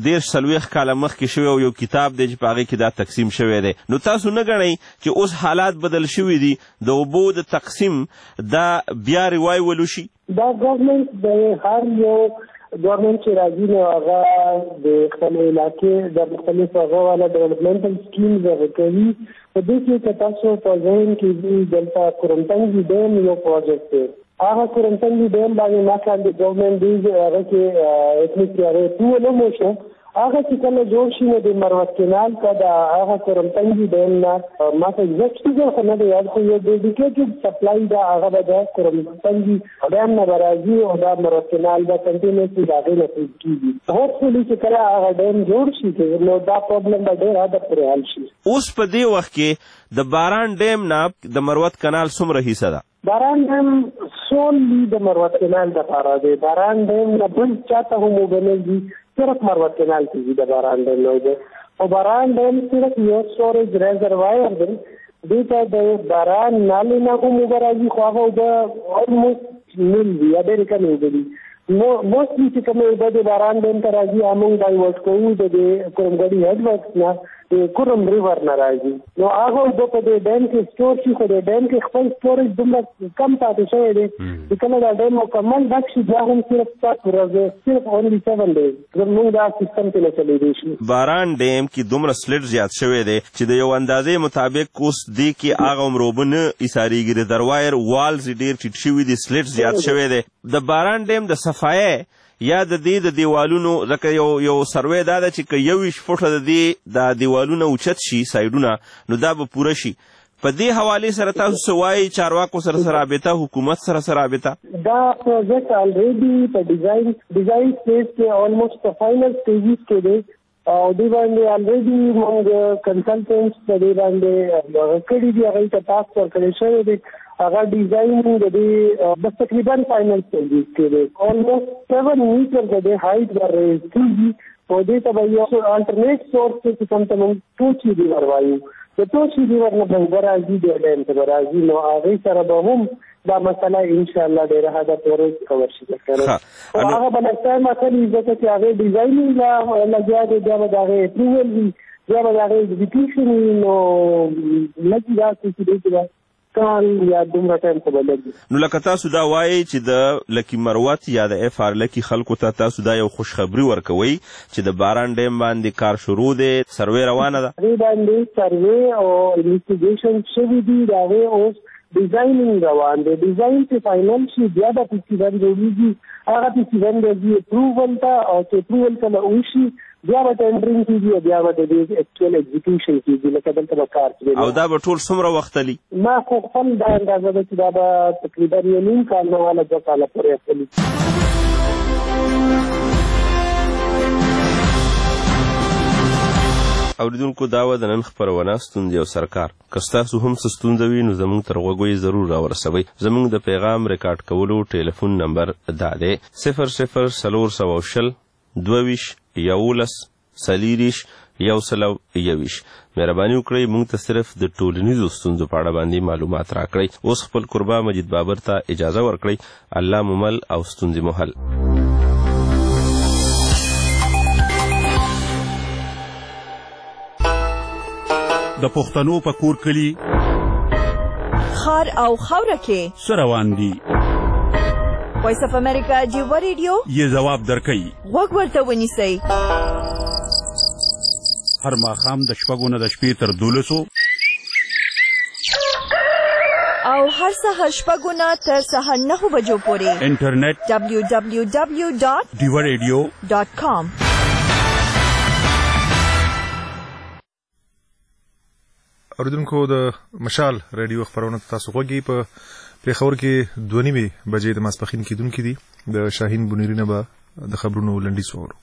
S11: 10 کاله مخکې شوی او یو کتاب دی چې په هغه کې دا تقسیم شوی دی نو تاسو نه غنئ چې اوس حالات بدل شوي دي د اوبو د تقسیم دا بیا ریوای ولوشي
S14: دا ګورنمنت د هر یو ګورنمنت چې راځي نو هغه د خپل علاقې د مختلفو هغه والا ډیولپمنټل سکیمز ورکوي په دې کې تاسو په ځین کې دلته کورنټنګ ډیم یو پروجیکټ دی هغه کورنټنګ ډیم باندې ما کار د ګورنمنت دی هغه کې اټلیسټ یې ټول مو شو هغه چې کله جوړ شي نو د مروت کینال کا د هغه کورنټنګ ډیم نه ما ته ایگزیکټلی خو نه دی یاد خو یو ډیډیکیټډ سپلای دا هغه د کورنټنګ ډیم نه راځي او دا مروت کینال دا کنټینیوسلی دا غوښتل کیږي هوپفلی چې کله هغه ډیم جوړ شي نو دا پرابلم به ډیر حد پورې حل شي
S11: اوس په دې وخت کې د باران ډیم نه د مروت کانال څومره حصہ ده
S14: باران ډیم سوللی د مروت کینال د پاره دی باران ډیم نه بل چاته هم وګڼل صرف مروت کینال کې د باران ډیم نه دی او باران ډیم صرف یو سټوریج ریزروایر دی دته د باران نالي نه کوم راځي خو هغه د almost نل دی ډېر کم دی نو موستلی چې کومه د باران ډیم ته راځي امون ډایورټ کوو د کومګړي هډ ورکس نه د کورم ریور نه راځي نو هغه په دې ډیم کې سٹور شي خو د ډیم کې خپل سټوریج دومره کم پاتې شوی دی چې کله دا ډیم مکمل ډک شي بیا هم صرف 7 ورځې صرف اونلی 7 ډیز زموږ دا سیستم کې نه چلیږي شي
S11: باران ډیم کې دومره سلیټ زیات شوی دی چې د یو اندازې مطابق اوس دی کې هغه مروبونه ایساریږي د دروایر والز ډیر ټیټ شوی دی سلیټ زیات شوی دی د باران ډیم د صفایه یا د دې د دیوالونو لکه یو سروې دا ده چې 21 فوټه د دې د دیوالونو اوچت شي سایډونه نو دا به پوره شي په دې حواله سره تاسو سوای چارواکو سره رابطه حکومت سره رابطه
S14: دا پروجیکټ الریډي په ډیزاین سټیج کې almost په فائنل سټیجز کې دی او دی باندې الریډي موږ کنسلټنټس په دې باندې کړي دي هغه ته تاسو ورکړی شوی دی هغه ډیزاین د دې تقریبا فائنل سټیج کې دی almost 7 میټر د هایټ ورې کیږي په دې ته به یو الټرنیټ سورس کې کوم ته موږ ټوچي دی وروایو د ټوچي دی ورنه به راځي د ډیم ته راځي نو هغه سره به هم دا مسله ان شاء الله ډیره حدا پورې کور شي او هغه بلته مسله چې هغه ډیزاین لا لګیا دی دا به اپروول وي دا به ایگزیکیوشن نو لګي دا چې دې کال یا دومره ټایم ته بلګي
S11: نو لکه تاسو دا وایي چې د لکی مروت یا د اف ار لکی خلکو ته تاسو دا یو خوشخبری ورکوي چې د باران ډیم باندې کار شروع دی سروې روانه ده
S14: دې باندې سروې او انویسټیګیشن شوی دی دا اوس ډیزاینینګ روان دی ډیزاین چې فائنل شي بیا د پېسیون جوړیږي هغه پېسیون دی اپروول ته او چې اپروول کله وشي بیا به ټینډرینګ کیږي بیا به د دې اکچوال ایگزیکیوشن کیږي لکه دلته کار کوي
S11: او دا به ټول څومره وخت لري
S14: ما خو خپل دا اندازه ده چې دا به تقریبا یو نیم کال نه والا 2 کاله پورې اخلي
S11: اوریدونکو دا و د نن خپرونه ستوندې او سرکار که ستاسو هم څه ستونزه وي نو زموږ تر غوږو یې ضرور راورسوئ زموږ د پیغام ریکارډ کولو ټلیفون نمبر دا دی 00 22 11 40 121 مهرباني وکړئ موږ ته صرف د ټولنیزو ستونزو په اړه باندې معلومات راکړئ اوس خپل قربا مجید بابر ته اجازه ورکړئ الله ممل او ستونزې محل
S17: د پښتنو په کور کلی
S18: خار او خاوره کې
S17: سروان دي
S18: وایس اف امریکا جیو ریډیو
S17: یې جواب درکړي
S18: غوږ ورته ونیسئ
S17: هر ماښام د 6 نه د شپې تر 12
S18: او هر سهار 6 نه تر سهار 9 بجو پورې
S17: انټرنیټ
S18: www.diwaradio.com.
S1: اوریدونکو د مشال رادیو خبرونه تاسو غوږی په پیښور کې 2:30 بجې د ماسپخین کېدونکې دي د شاهین بنيري نه به د خبرونو لنډي سوورو.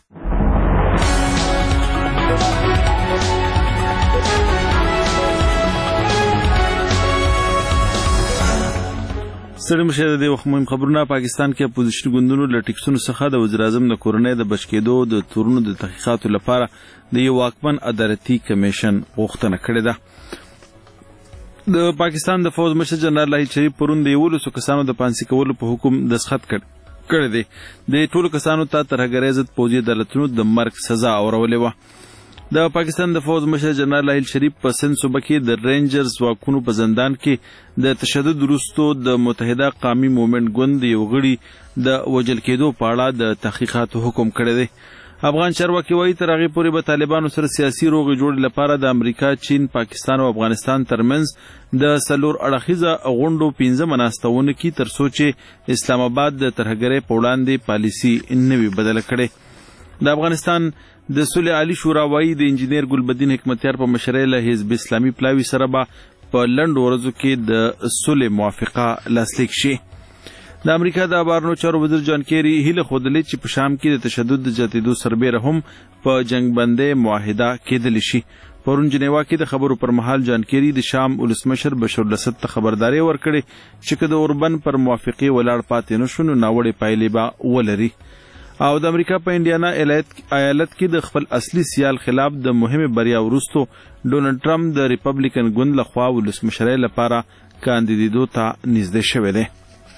S2: ستړي مشه د وخت مهم خبرونه. پاکستان کې اپوزیشن ګوندونو له ټیکسونو څخه د وزیر اعظم د کورنۍ د بچکېدو د تورونو د تحقیقاتو لپاره د یو واکمن عدالتي کمیشن غوښتنه کړې ده. د پاکستان د فوج مشر جنرال لاهید شریف پرون د 1100 کسانو د پانسي کولو په حکم دستخط کړی دی. د ټولو کسانو ته ترهګرۍ ضد پوځي عدالتونو د مرګ سزا اورولې وه. د پاکستان د فوج مشر جنرال لاهید شریف په سند صوبه کې د رینجرز ځواکونو په زندان کې د تشدد وروسته د متحده قومي مومنټ ګوند یو غړي د وژل کېدو په اړه د تحقیقاتو حکم کړی دی. افغان چارواکي وایي تر هغې پورې به طالبانو سره سیاسي روغې جوړې لپاره د امریکا، چین، پاکستان او افغانستان ترمنځ د 4 اړخیزه غونډو 15 ناسته ونه کړي تر څو چې اسلام آباد د ترهګرۍ په وړاندې پالیسي نه وي بدله کړې. د افغانستان د صلح عالی شورا وایي د انجینیر ګلبدین حکمتیار په مشرۍ له حزب اسلامي پلاوي سره به په لنډو ورځو کې د صلح موافقه لاسلیک شي. د امریکا د بهرنیو چارو وزیر جان کیری هیله ښودلې چې په شام کې د تشدد د زیاتېدو سربیره هم په جنګ بندۍ معاهده کېدلی شي. پرون جنیوا کې د خبرو پر مهال جان کیری د شام ولسمشر بشار الاسد ته خبرداری ورکړې چې که د اوربن پر موافقې ولاړ پاتې نه شو نو ناوړې پایلې به ولري. او د امریکا په انډیانا ایالت کې د خپل اصلي سیال خلاف د مهمه بریا وروسته ډونلډ ټرمپ د ریپبلیکن ګوند لخوا ولسمشرۍ لپاره کاندیدېدو ته نږدې شوی دی.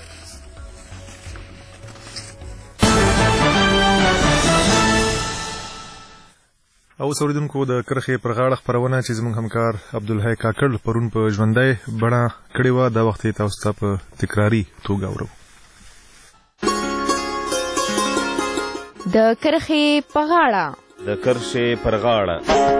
S1: او اوریدونکو د کرخې پر غاړه خبرونه چې زموږ همکار عبدالحی کاکړ پرون په ژوندۍ بڼه کړې وه دا وخت یې تاسو ته په تکراري توګه اورو.
S10: د کرخې په غاړه.
S11: د کرخې پر غاړه.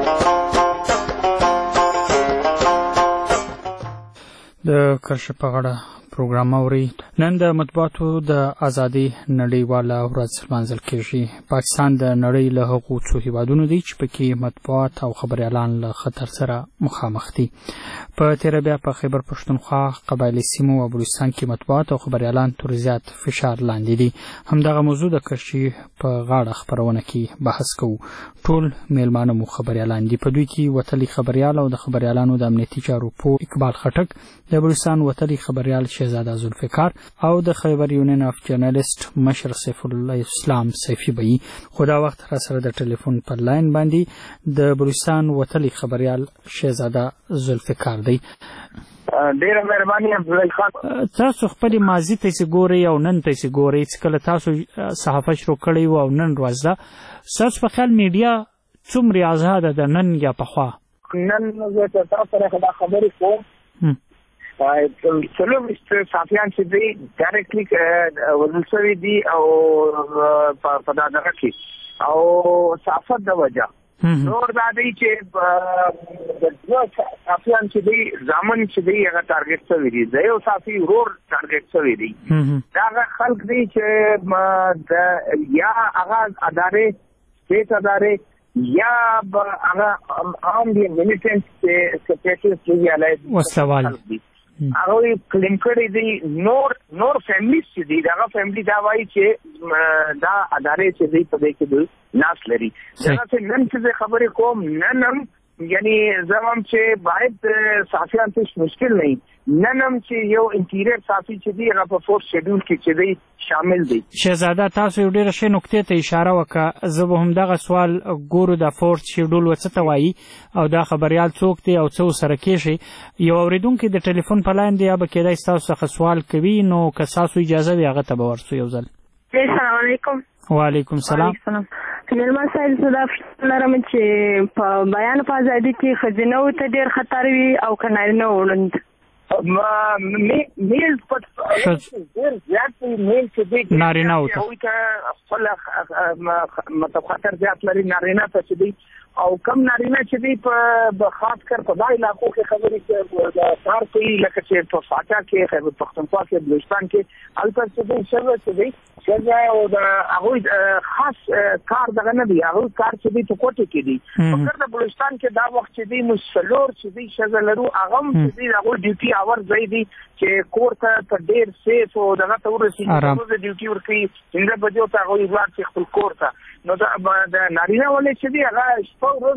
S19: د کرخې په غاړه پروګرام اوري. نن د مطبوعاتو د ازادي نړیواله ورځ لمانځل کېږي. پاکستان د نړۍ له هغو څو هیوادونو دی چې پکې مطبوعات او خبریالان له خطر سره مخامخ دي. په تېره بیا په خیبر پښتونخوا، قبایلي سیمو او بلوچستان کې مطبوعات او خبریالان تر زیات فشار لاندې دي. همدغه موضوع د کرخې په غاړه خبرونه کې بحث کوو. ټول میلمانه مو خبریالان دي. په دوی کې وتلي خبریال او د خبریالانو د امنیتي چارو پوه اقبال خټک، د بلوچستان وتلي خبریال شهزاده ذوالفقار او د خیبر یونین اف جرنالیست مشر سیف الله اسلام سیفي بئی. خو دا وخت را سره د ټلیفون پر لاین باندې د بلوچستان وتلي خبریال شهزاده ذوالفقار دی.
S16: ډیره مهرباني عبدالله خان.
S19: تاسو خپل ماضي ته څه ګورئ او نن ته څه ګورئ چې کله تاسو صحافت شروع کړی و او نن ورځ ده ستاسو په خیال میډیا څومره آزاده ده نن یا پخوا؟
S16: نن زه تاسو سره خبرې کوم. څلوېښت صحافیان چې دی ډایرکټلي وژل شوي دي او په دغه کې او صحافت د وجه نور دا دی چې د دوه صحافیان چې دی زامن چې دی هغه ټارګټ شوي دي. د یو صحافي ورور ټارګټ شوي دي. دا هغه خلک دی چې یا هغه ادارې سټیټ ادارې یا هغه عام دي میلیټنټ سپیشلیسټ دی
S19: وسوال
S16: هغه کلیم کړی دی. نور فیملیز چې دی دا فیملی دا وایي چې دا ادارې چې دی په دې کې دوی لاس لري. دا چې نن چې خبرې کوم نن هم یعنی زموږ چې باید صحافیان ته مشکل نه نن هم چې یو انټیریئر صحافي چې دی هغه په فورس شیډول کې چې دی شامل دی.
S19: شهزاده تاسو یو ډېره ښه نقطې ته اشاره وکړه. زه به همدغه سوال ګورو د فورس شیډول څه ته وایي او دا خبریال څوک دی او څه ورسره کېږي. یو اورېدونکی د ټلیفون په لاین دی یا به کېدای ستاسو څخه سوال کوي نو که ستاسو اجازه وي هغه ته به ورسو یو ځل.
S20: السلام علیکم.
S19: وعلیکم السلام.
S20: میلمه صاحب زه دا فکر لرم چې په بیان په ازادي کې ښځینهو ته ډېر خطر وي او که نارینه وړوند.
S21: میل پټ ډېر زیات میل چې دی
S19: نارینه او
S21: خپل مطلب خطر زیات لري نارینه ته چې دی او کم نارینه چې دی په خاص کر په دا علاقو کې خبرې چې کار کوي لکه چې په فاټا کې خیبر پختونخوا کې بلوچستان کې البته چې دی چې دی چې او د هغه خاص کار دغه نه دی هغه کار چې دی په کوټه کې دی په د بلوچستان کې دا وخت چې دی مسلور چې دی شغل لرو هغه چې دی هغه ډیوټي اور ځای دی چې کور ته په ډېر سیف او دغه ته ورسېږي د ډیوټي ورکوي 15 بجو ته هغه ځوان خپل کور ته نو د نارینه ولې چې دی هغه شپه ورځ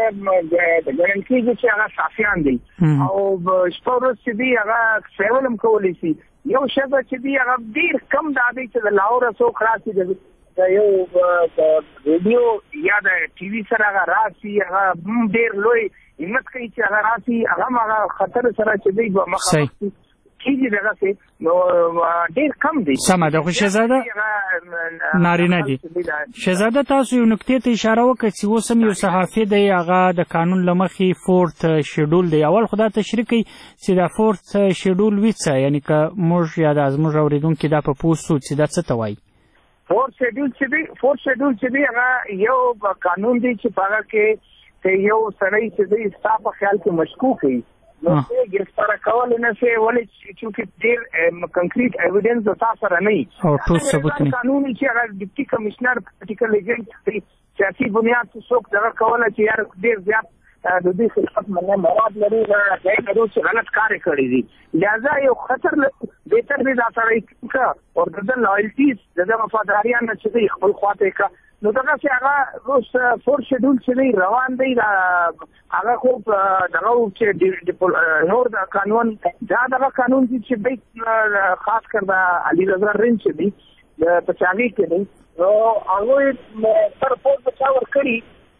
S21: د ګڼل کېږي چې هغه صافیان دی او شپه ورځ چې دی هغه سیول هم کولی شي یو ښځه چې دی هغه ډېر کم دا دی چې د لاهوره څوک راسي د یو ریډیو یا د ټي وي سره هغه راسي هغه ډېر لوی همت کوي چې هغه راسي هغه خطر سره چې دی به مخامخ کیږي دغه څه نو ډېر کم دی
S19: سمه ده خو شهزاده نارینه دي شهزاده تاسو یو نکتې ته اشاره وکړه چې اوس هم یو صحافي دی هغه د قانون له مخې فورت شیډول دی اول خو دا تشریح کوي چې دا فورت شیډول وي څه یعنی که موږ یا د زموږ اورېدونکي دا په پوه سو چې دا څه ته وایي
S21: فورت شیډول چې دی هغه یو قانون دی چې په هغه کې یو سړی چې دی ستا په خیال کې مشکوک وي نو ګرفتار کول نه شي ولې چې ډېر کنکریټ ایویډنس د تاسو سره نه
S19: او ټول ثبوت نه
S21: قانون چې هغه ډیپټي کمشنر پارټیکل ایجنټ سیاسي بنیاد څوک دغه کوله چې یار ډېر زیات د دې خلافت منه مواد لري دا چې غلط کار کړی دي لہذا یو خطر بهتر دی دا سره کا او د لویالټیز د وفاداریان چې خپل خواته کا نو دغه چې هغه روس فور شیډول چې روان دی هغه خو دغه چې نور د قانون دغه قانون چې به خاص کر د علي رضا رین چې دی د پچاغي کې دی نو هغه پر پور بچاور کړی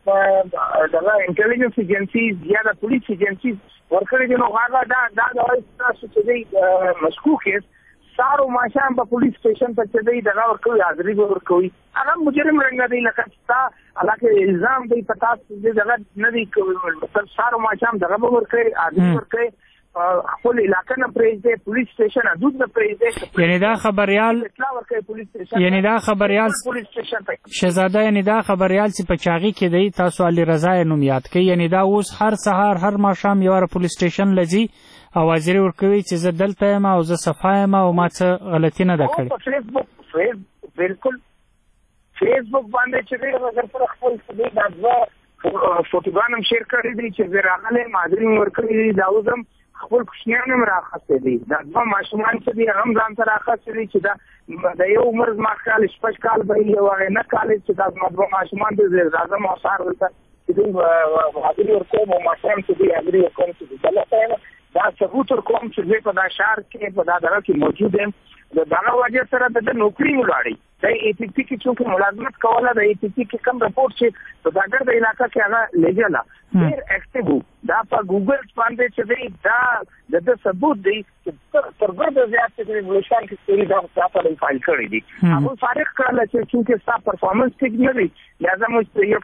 S21: دغه انټيليجنس ایجنسیز یا د پولیس ایجنسیز ورکړي دي نو هغه دا تاسو چې دی مشکوک یې سارو ماشام په پولیس سټیشن ته چې دی دغه ورکوي حاضري ورکوي هغه مجرم رنګ دی لکه تا علاقه الزام دی پتا چې دغه نه دی مطلب سارو ماشام دغه ورکوي حاضري ورکوي خپل علاقه نه پریږدي پولیس سټیشن حدود نه پریږدي
S19: یعنی دا خبريال یعنی دا خبريال شهزاده یعنی دا خبريال چې په چاغي کې دی تاسو علي رضا نوم یاد کړئ یعنی دا اوس هر سهار هر ماښام یو پولیس سټیشن لځي او حاضري ورکوي چې زه دلته یم او زه صفا یم او ما څه غلطي نه ده کړې
S21: بالکل فیسبوک باندې چې دی اگر پر خپل څه دا فوټوګان هم شیر کړی دی چې زه راغلی حاضري ورکړی دی دا اوس هم خپل کوچنیان هم راخسته دي دا دوه ماشومان چې دي هم ځان سره راخسته دي چې دا د یو عمر زما خیال شپږ کال به یو هغه نه کال چې دا زما دوه ماشومان دي راځم او سهار ورته چې دوی حاضري ورکوم او ماشومان چې دي حاضري ورکوم چې دلته دا ثبوت ورکوم چې زه په دا شهر کې په دا دغه کې موجود یم د دغه وجه سره د نوکري ولاړی د ای پی پی کې چې ملازمت کوله د ای پی پی کې کم رپورټ چې په داګر د علاقې کې هغه لګیلا ډېر اکټیو دا په ګوګل باندې چې دا د ثبوت دی چې تر ګرد زیات چې بلوچستان کې ستوري دا په فایل کړی دي هغه فارغ کړل چې ستا پرفارمنس ټیک نه دی لازم یو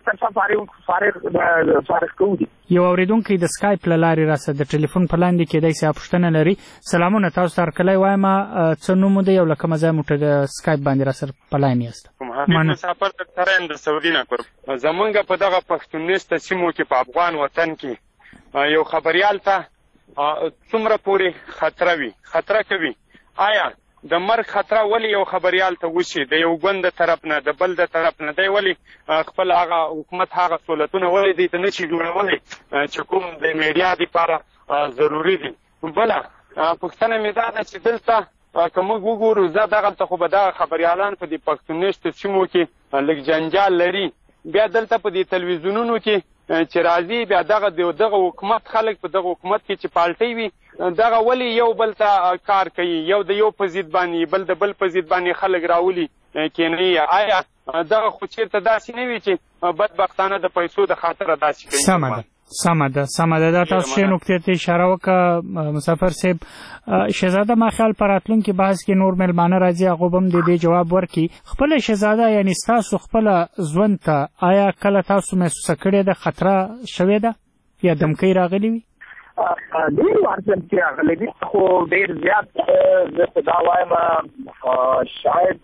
S21: طرفه فارغ کوو دي
S19: یو اوریدونکو د سکایپ له لارې راسه د ټلیفون په لاندې کې دای څه پوښتنه لري سلامونه تاسو تر کله وایم څه نوم دی یو لکه مزه موټه د سکایپ باندې راسه په لاین یاست
S22: محمد مسافر ترين د سعودي نه کور زمونږ په دغه پښتونست سیمو کې په افغان وطن کې یو خبريال ته څومره پوری خطر کوي آیا د مرګ خطر ولی یو خبريال ته وشي د یو ګوند طرف نه د بل د طرف نه دی ولی خپل هغه حکومت هغه سہولتونه ولی دي ته نشي جوړولای چې کوم د میډیا لپاره ضروری دي بل پښتنه مې دا چې دلته کوم وګورو زه دغه خو به دا خبريالان په دې پښتونست سیمو کې لږ جنجال لري بیا دلته په دې تلویزیونونو کې چې راځي بیا دغه حکومت خلک په دغه حکومت کې چې پالټي وي دغه ولی یو بل ته کار کوي یو د یو په ضد باندې بل د بل په ضد باندې خلک راولي کینی آیا دغه خو چیرته داسې نه وي چې بدبختانه د پیسو د خاطر داسې کوي
S19: سمه ده دا تاسو څه نکته ته اشاره وکړه مسافر صاحب شهزاده ما خیال پر راتلونکي بحث کې نور ملمانه راځي هغه هم د دې جواب ورکړي خپل شهزاده یعنی تاسو خپل ژوند ته آیا کله تاسو محسوس کړی د خطر شوې ده یا دمکې راغلی وي
S21: ډېر ورځم چې راغلی دي خو ډېر زیات زه په دا وایم شاید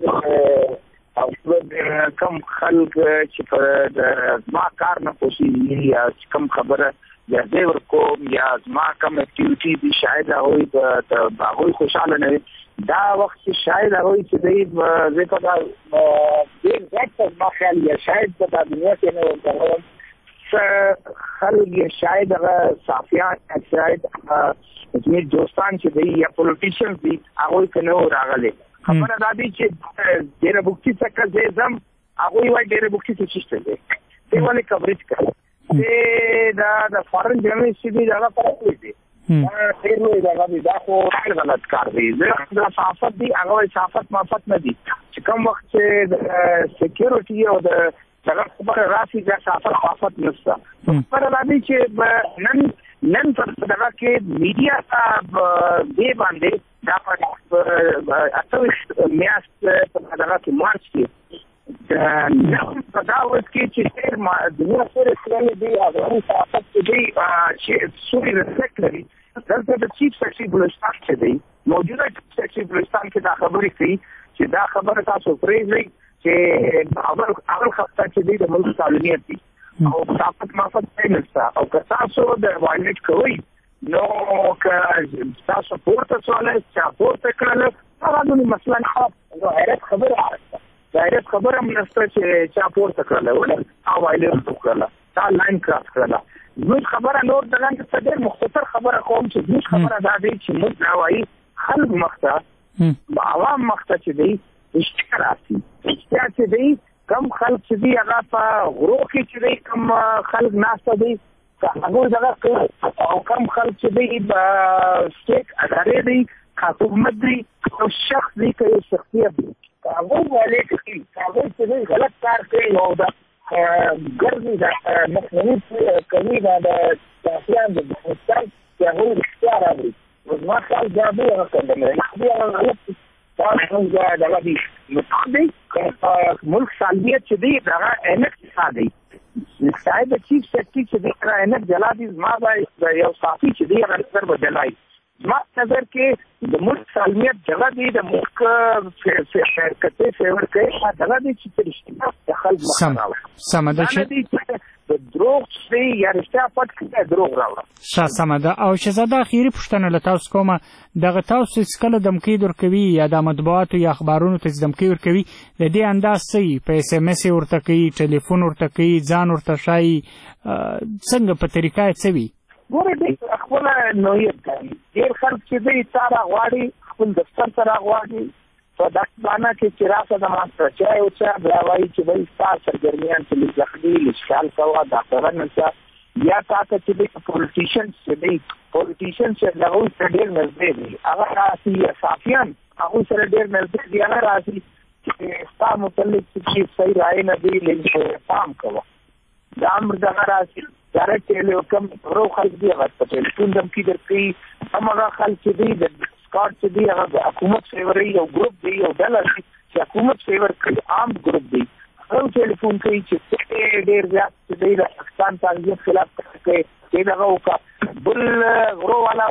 S21: کم خلک چې په زما کار نه خوښېږي یا کم خبره یا زه ورکوم یا زما کم اکټیویټي دي شاید هغوی په هغوی خوشحاله نه وي دا وخت چې شاید هغوی چې دی زه په دا ډېر زیات په زما خیال یا شاید په دا دنیا کې نه ورته خلک یا شاید هغه صافیان شاید زموږ دوستان چې دی یا پولیټیشنز دي هغوی که نه و راغلی خبره دا دی چې ډېره بوکتي څخه زه ځم هغوی وایي ډېره بوکتي څه چیز ته دی دی ولې کوریج کوي دی دا د فارن جرنلسټ چې دی هغه فرق دی ډېر لوی دغه دی دا خو ډېر غلط کار دی دا صحافت دی هغه وایي صحافت مافت نه دی چې کوم وخت چې د سکیورټي او د دغه خبره راشي دا صحافت مافت نشته خبره دا دی چې نن په دغه کې میډیا دې باندې دا په 28 میاشت په دغه کې مارچ کې نن په دا وخت کې چې ډېر دنیا سره سره دی هغه صحافت کې دی چې سوري ریسپیکټ لري دلته د چیف سیکرټري بلوچستان کې دی موجوده چیف سیکرټري بلوچستان کې دا خبرې کوي چې دا خبره تاسو پرېږدئ چې اول خطه چې دی د ملک تعلیمیت دی او صحافت مافت نه نشته او که تاسو د وایلیټ کوئ نو که تاسو پورته سواله چې پورته کړل هغه د مثلا نو حیرت خبره ده حیرت خبره هم نشته چې چا پورته کړل ولې او وایلیټ وکړل دا لاین کراس کړل زموږ خبره نور د لاندې څه ډېر مختصر خبره کوم چې زموږ خبره دا دی چې موږ دا وایي خلک مخته عوام مخته چې دی اشتیا راسي اشتیا چې دی کم خلک چې دی هغه په غرو کې چې دی کم خلک ناسته دی هغوی دغه او کم خلک چې دی په سټیټ ادارې دی حکومت دی او شخص دی که یو شخصیت دی هغوی والې کوي هغوی چې دی غلط کار کوي نو دا ګرځي دا مخنیوي کوي دا د صحافیان د افغانستان چې هغوی رښتیا راوړي زما خیال دا دی هغه کوم غلط دا څنګه دغه دی مطابق ملک سالمیت چې دی دغه انک څه دی صاحب چیف سیکرټري چې دی هغه انک جلا دی زما به یو صافي چې دی هغه سر به جلای زما نظر کې د ملک سالمیت جگہ دی د ملک شرکتې فیور کوي دغه دی چې رښتیا د خلک مخه
S19: سمده چې
S21: د دروغ چې یا رښتیا پټ کړي دروغ راوړه
S19: سمده او شهزاده اخیری پوښتنه له تاسو کومه دغه تاسو کله دمکی درکوي یا د مطبوعاتو یا اخبارونو ته دمکی ورکوي د دې انداز څه په اس ام اس ورته کوي ټلیفون ورته کوي ځان ورته شایي څنګه په طریقه څه وي
S21: ګوره دې خپل نوعیت کوي ډېر خلک چې دی تاره غواړي خپل دفتر سره غواړي په داسې معنا کې چې راسه د ماسته چای او چا بیا وایي چې بل ستا سرګرمیان چې لږ زخمي لږ کوه دا خبره نشته یا تا ته چې دی پولیټیشن چې دی پولیټیشن چې د هغوی سره ډېر نږدې دي هغه راسي یا صافیان هغوی سره ډېر نږدې دي هغه راسي چې ستا متعلق چې صحیح رایې نه دی لږ پام کوه دا امر دغه راسي ډایرکټ کوم ورو خلک دي هغه په ټلیفون دمکي درکوي هماغه خلک چې دی د سکاټ چې دی هغه حکومت فیوري یو ګروپ دی یو ډله دی چې حکومت فیور کوي عام ګروپ دی هغه ټلیفون کوي چې ډېر زیات چې دی د پاکستان تعلیمیت خلاف کوي چې دغه وکړه بل غرو والا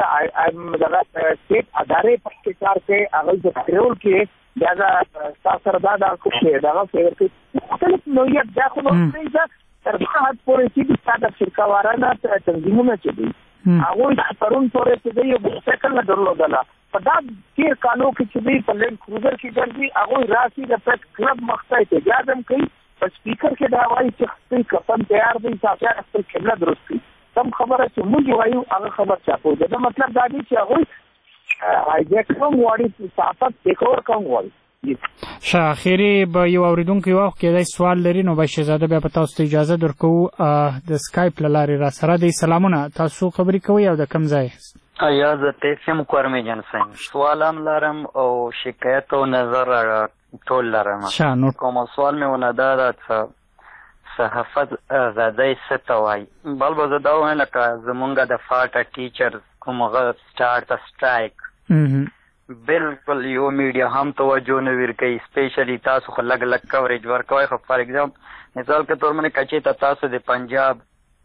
S21: چې دغه سټیټ ادارې پکې کار کوي هغه د پیرول کې دغه سردار کوي دغه فیور کوي مختلف نوعیت دا خو نه تر هغه پورې چې دا د فرقوارانه تنظیمونه چې دي هغوی د پرون پورې چې دی یو موټرسایکل نه درلودله په دا تېر کالو کې چې دی په لینډ کروزر کې ګرځي هغوی راسي د پریس کلب مخته احتجاج هم کوي په سپیکر کې دا وایي چې خپل کفن تیار دی صافیان خپل قبله درست کړي کوم خبره چې موږ وایو هغه خبر چاپو دا مطلب دا دی چې هغوی هایجیک کوم غواړي صحافت ټیکور کوم غواړي
S19: ښه اخیری به یو اورېدونکی واخ کېدای سوال لري نو به شهزاده بیا په تاسو ته اجازه درکوو د سکایپ له لارې را سره دی سلامونه تاسو خبرې کوئ او د کوم ځای
S4: یا زه تیسیم کورمی جنسیم سوال هم لرم او شکایت او نظر ټول لرم کوم سوال مې ونه دا صحافت زادی څه ته وایي بل به زه دا ووایم لکه زمونږ د فاټه ټیچرز کوم هغه سټارټ سټرایک بالکل یو میډیا هم توجه نه ورکوي سپیشلی تاسو خو لږ لږ کوریج ورکوئ خو فار ایگزامپل مثال کے طور باندې کچې ته تاسو د پنجاب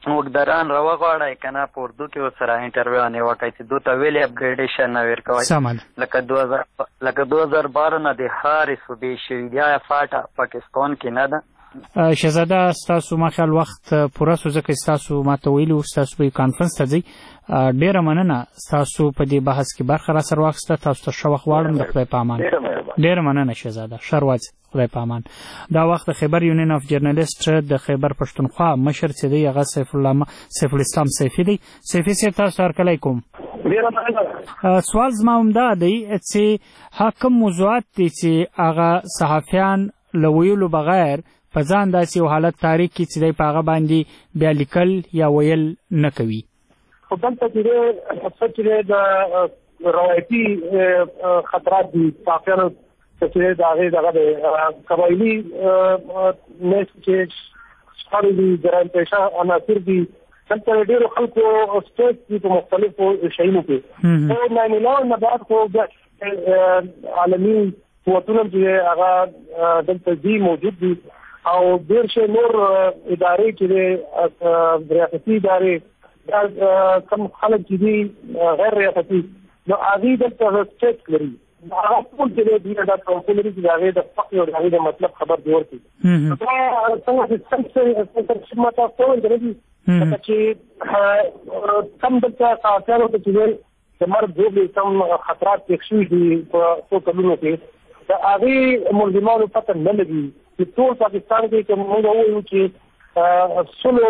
S4: وګداران راوغواړئ که نه په اردو کې ورسره انټرویو باندې وکړئ چې دوی ته ولې اپګریډیشن نه ورکوئ لکه 2012 نه د هرې صوبې شوي دي آیا فاټه پاکستان کې نه ده.
S19: شهزاده ستاسو ما خیال وخت پوره سو ځکه ستاسو ماته ویلي ستاسو به کانفرنس ته ځئ. ډېره مننه ستاسو په دې بحث کې برخه راسره واخیسته. تاسو ته ښه وخت غواړم. د خدای په امان. ډېره مننه شهزاده. ښه ورځ. خدای په امان. دا وخت د خیبر یونین اف جرنالیست د خیبر پښتونخوا مشر چې دی هغه سیف الاسلام سیفي دی. سیفي صاحب تاسو هرکلی کوم. سوال زما همدا دی چې هغه کوم موضوعات دي چې هغه صحافیان له ویلو بغیر په ځان داسې یو حالت تاریک کړي چې دی په هغه باندې بیا لیکل یا ویل نه کوي.
S14: خو دلته چې د روایتي خطرات دي صحافیانو چې د هغې دغه د قبایلي نیس چې شخړې دي جرایم پیشه عناصر دي دلته ډېرو خلکو سټیټ دي په مختلفو شیانو کې. خو 9/11 نه بعد خو عالمي قوتونه چې هغه دلته دي موجود دي او ډېر شی نور ادارې چې د ریاستي ادارې کوم خلک چې دي غیر ریاستي نو هغوی دلته سټیټ لري. هغه ټول چې دی دا کونسل لري چې د هغې د فقر او د هغې د مطلب خبر دې ورکړي. دا څنګه سنسرشپ ما تاسو ته ویل دي ځکه چې کم دلته صحافیانو ته چې د مرګ ډېر کم خطرات پېښ شوي دي په څو کلونو کې د هغې ملزمانو پته نه لګي چې ټول پاکستان کې که موږ ووایو چې سلو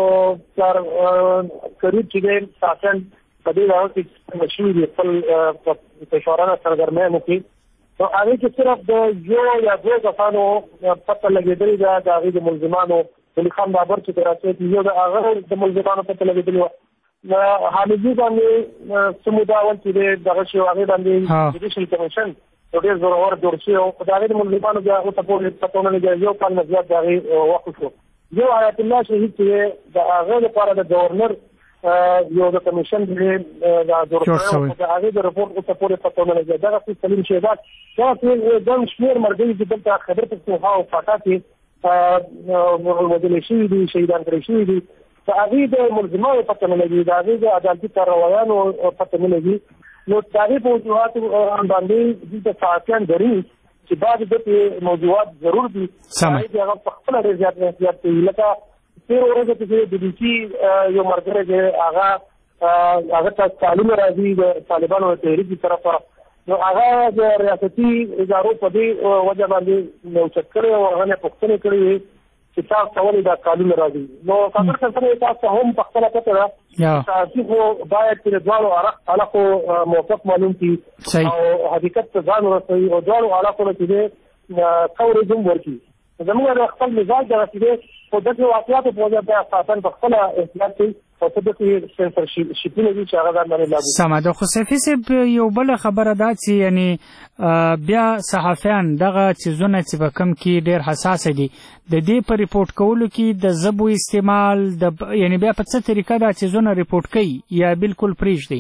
S14: قریب چې دی صحافیان په دې ډول کې مشهور دي خپل پېښورانه سرګرمیانو کې نو هغې کې صرف د یو یا دوه کسانو پته لګېدلې ده د هغې د ملزمانو ولی خان بابر چې کراچۍ یو د هغه د ملزمانو پته لګېدلې وه حامدي باندې څه موده اول چې دی دغه شي هغې باندې جوډیشل کمیشن ډېر زورور جوړ شوی او د هغې د ملزمانو بیا اوسه پورې پته ونه لګېده یو کال نه زیات د هغې وخت شو. یو حیات الله شهید چې د هغه لپاره د ګورنر یو د کمیشن دی د جوړ شوی د هغې د رپورټ اوسه پورې پته ونه لګېده. دغه څه سلیم شهزاد دغه ګڼ شمېر ملګري چې دلته خیبر پښتونخوا او فاټا کې وژلې شوي دي شهیدان کړی شوي دي د هغې د ملزمانو پته نه لګي د هغې د عدالتي کارروایانو پته نه لګي. نو د هغې په وجوهاتو باندې دلته صحافیان دري چې بعضې دلته موضوعات ضرور دي هغې د هغه په خپله ډېر زیات احتیاط کوي. لکه تېره ورځ کې چې بي بي سي یو ملګری دی هغه ته تعلیم راځي د طالبانو د تحریک طرفه نو هغه د ریاستي ادارو په دې وجه باندې اوچت کړی او هغه نه پوښتنې کړې وې چې تاسو ته ولې دا قانون راځي. نو خبر سره تاسو ته هم په خپله پته ده چې تاسو خو باید چې د دواړو علاقو موقف معلوم کړي او حقیقت ته ځان ورسوي او دواړو علاقو نه چې دی کوریزم ورکړي. زموږ د خپل مزاج دغه چې دی خو داسې واقعاتو په وجه بیا اساسا په خپله احتیاط کوي او څه داسې سنسرشیپونه دي چې هغه ځان باندې لاګو.
S19: سمه ده. خو سیفي صاحب یو بله خبره ده چې یعنې بیا صحافیان دغه څیزونه چې په کوم کې ډېر حساسه دي د دې په ریپورټ کولو کې د ژبو استعمال یعنې بیا په څه طریقه دا څیزونه ریپورټ کوي یا بالکل پرېږدي؟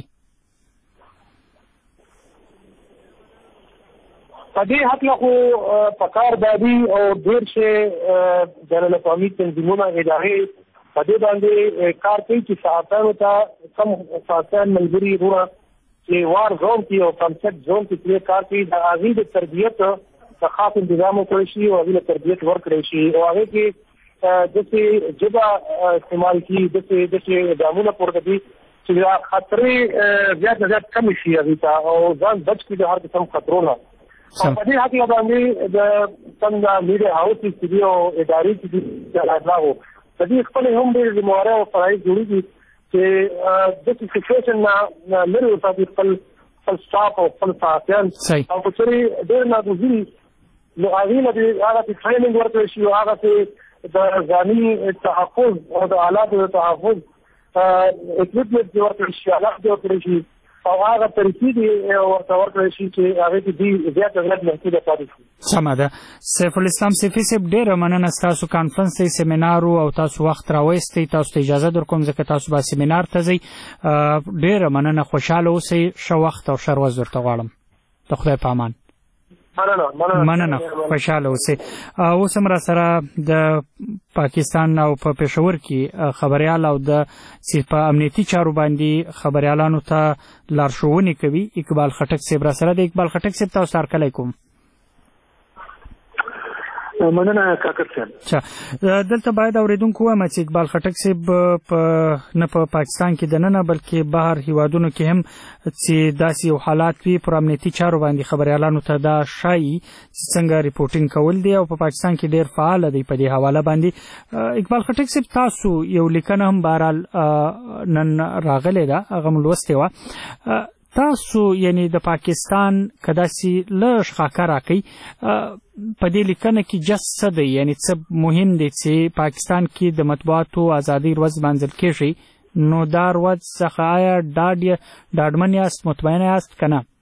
S14: په دې هکله خو پکار دادي او ډېر شی بین الاقوامي تنظیمونه ادارې په دې باندې کار کوي چې صحافیانو ته کم صحافیان ملګري وروڼه چې وار زون کې او کنسپټ زون کې پرې کار کوي د هغې د تربیت د خاص انتظام وکړی شي او هغې له تربیت ورکړی شي او هغې کې داسې ژبه استعمال کړي داسې ګامونه پورته کړي چې خطرې زیات نه زیات کمې شي هغې ته او ځان بچ کړي د هر قسم خطرو نه. او په دې هکله باندې د څنګه میډیا هاوس چې دي او ادارې چې دي د اطلاعو په دې خپلې هم ډېرې ذمهوارۍ او فرایض جوړېږي چې داسې سچویشن نه لرې وساتي خپل سټاف او خپل صحافیان او که چېرې ډېر ناګزیر نو هغې له هغه ته ټریننګ ورکړی شي او هغه ته د ځاني تحفظ او د آلاتو د تحفظ اکوپمنټ دې ورکړی شي آلات دې ورکړی شي او هغه طریقې دې ورته ورکړی شي چې هغې کې دوی زیات غلط محدوده پاتې شي.
S19: سمه ده. سیف الاسلام سیفي صاحب ډېره مننه ستاسو کانفرنس دی سیمینار او تاسو وخت راویستی تاسو ته اجازه در کوم ځکه تاسو به سیمینار ته ځئ. ډېره مننه خوشحاله اوسئ ښه وخت او ښه ورځ درته غواړم. د خدای په امان. مننه خوشاله اوسئ. اوس هم را سره د پاکستان او په پېښور کې خبريال او د په امنیتي چارو باندې خبريالانو ته لارښوونې کوي اقبال خټک صاحب را سره. د اقبال خټک صاحب تاسو سره کله کوم
S14: مننه کاکر صاحب.
S19: دلته باید اوریدونکو وایم چې اقبال خټک صاحب نه په پاکستان کې دننه بلکې بهر هیوادونو کې هم چې داسې یو حالات وي پر امنیتي چارو باندې خبريالانو ته دا شایي چې څنګه ریپورټینګ کول دي او په پاکستان کې ډیر فعال دی په دې حواله باندې. اقبال خټک صاحب تاسو یو لیکنه هم بهرحال نن راغلی ده هغه لوستې وه. تاسو یعنی د پاکستان کداسي لږ خاکه راکئ په دې لیکنه کې څه دی یعنی څه مهم دی چې پاکستان کې د مطبوعاتو ازادي ورځ لمانځل کېږي نو دا ورځ څخه آیا ډاډمن یاست مطمئن یاست که نه؟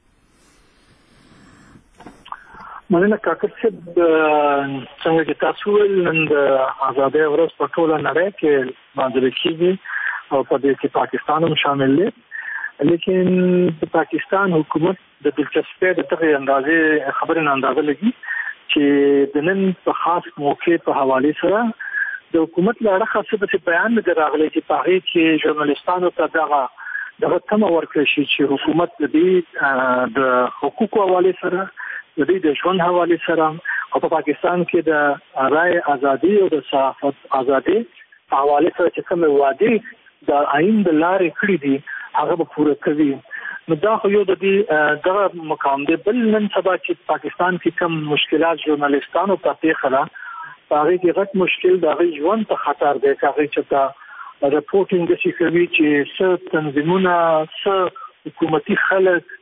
S14: مننه کاکر صاحب. څنګه چې تاسو ویل نن د ازادۍ ورځ په ټوله نړۍ کې لمانځل کېږي او په دې کې پاکستان هم شامل دی. لیکن د پاکستان حکومت د دلچسپۍ د دغه اندازې خبرې نه اندازه لګي چې د نن په خاص موقع په حواله سره د حکومت له اړخه څه بیان نه راغلی چې په هغې کې ژورنالستانو ته دغه تمه ورکړل شي چې حکومت د دې د حقوقو حواله سره د دې د ژوند حواله سره او په پاکستان کې د رای ازادي او د صحافت ازادي په حواله سره چې کوم وعده د آئین د لارې کړې دي هغه به پوره کوي. نو دا خو یو د دې دغه مقام دی. بل نن سبا چې پاکستان کې کم مشکلات ژورنالستانو ته پیښ ده په هغې کې غټ مشکل د هغوی ژوند ته خطر دی که هغوی چې ته رپورټینګ داسې کوي چې څه تنظیمونه څه حکومتي خلک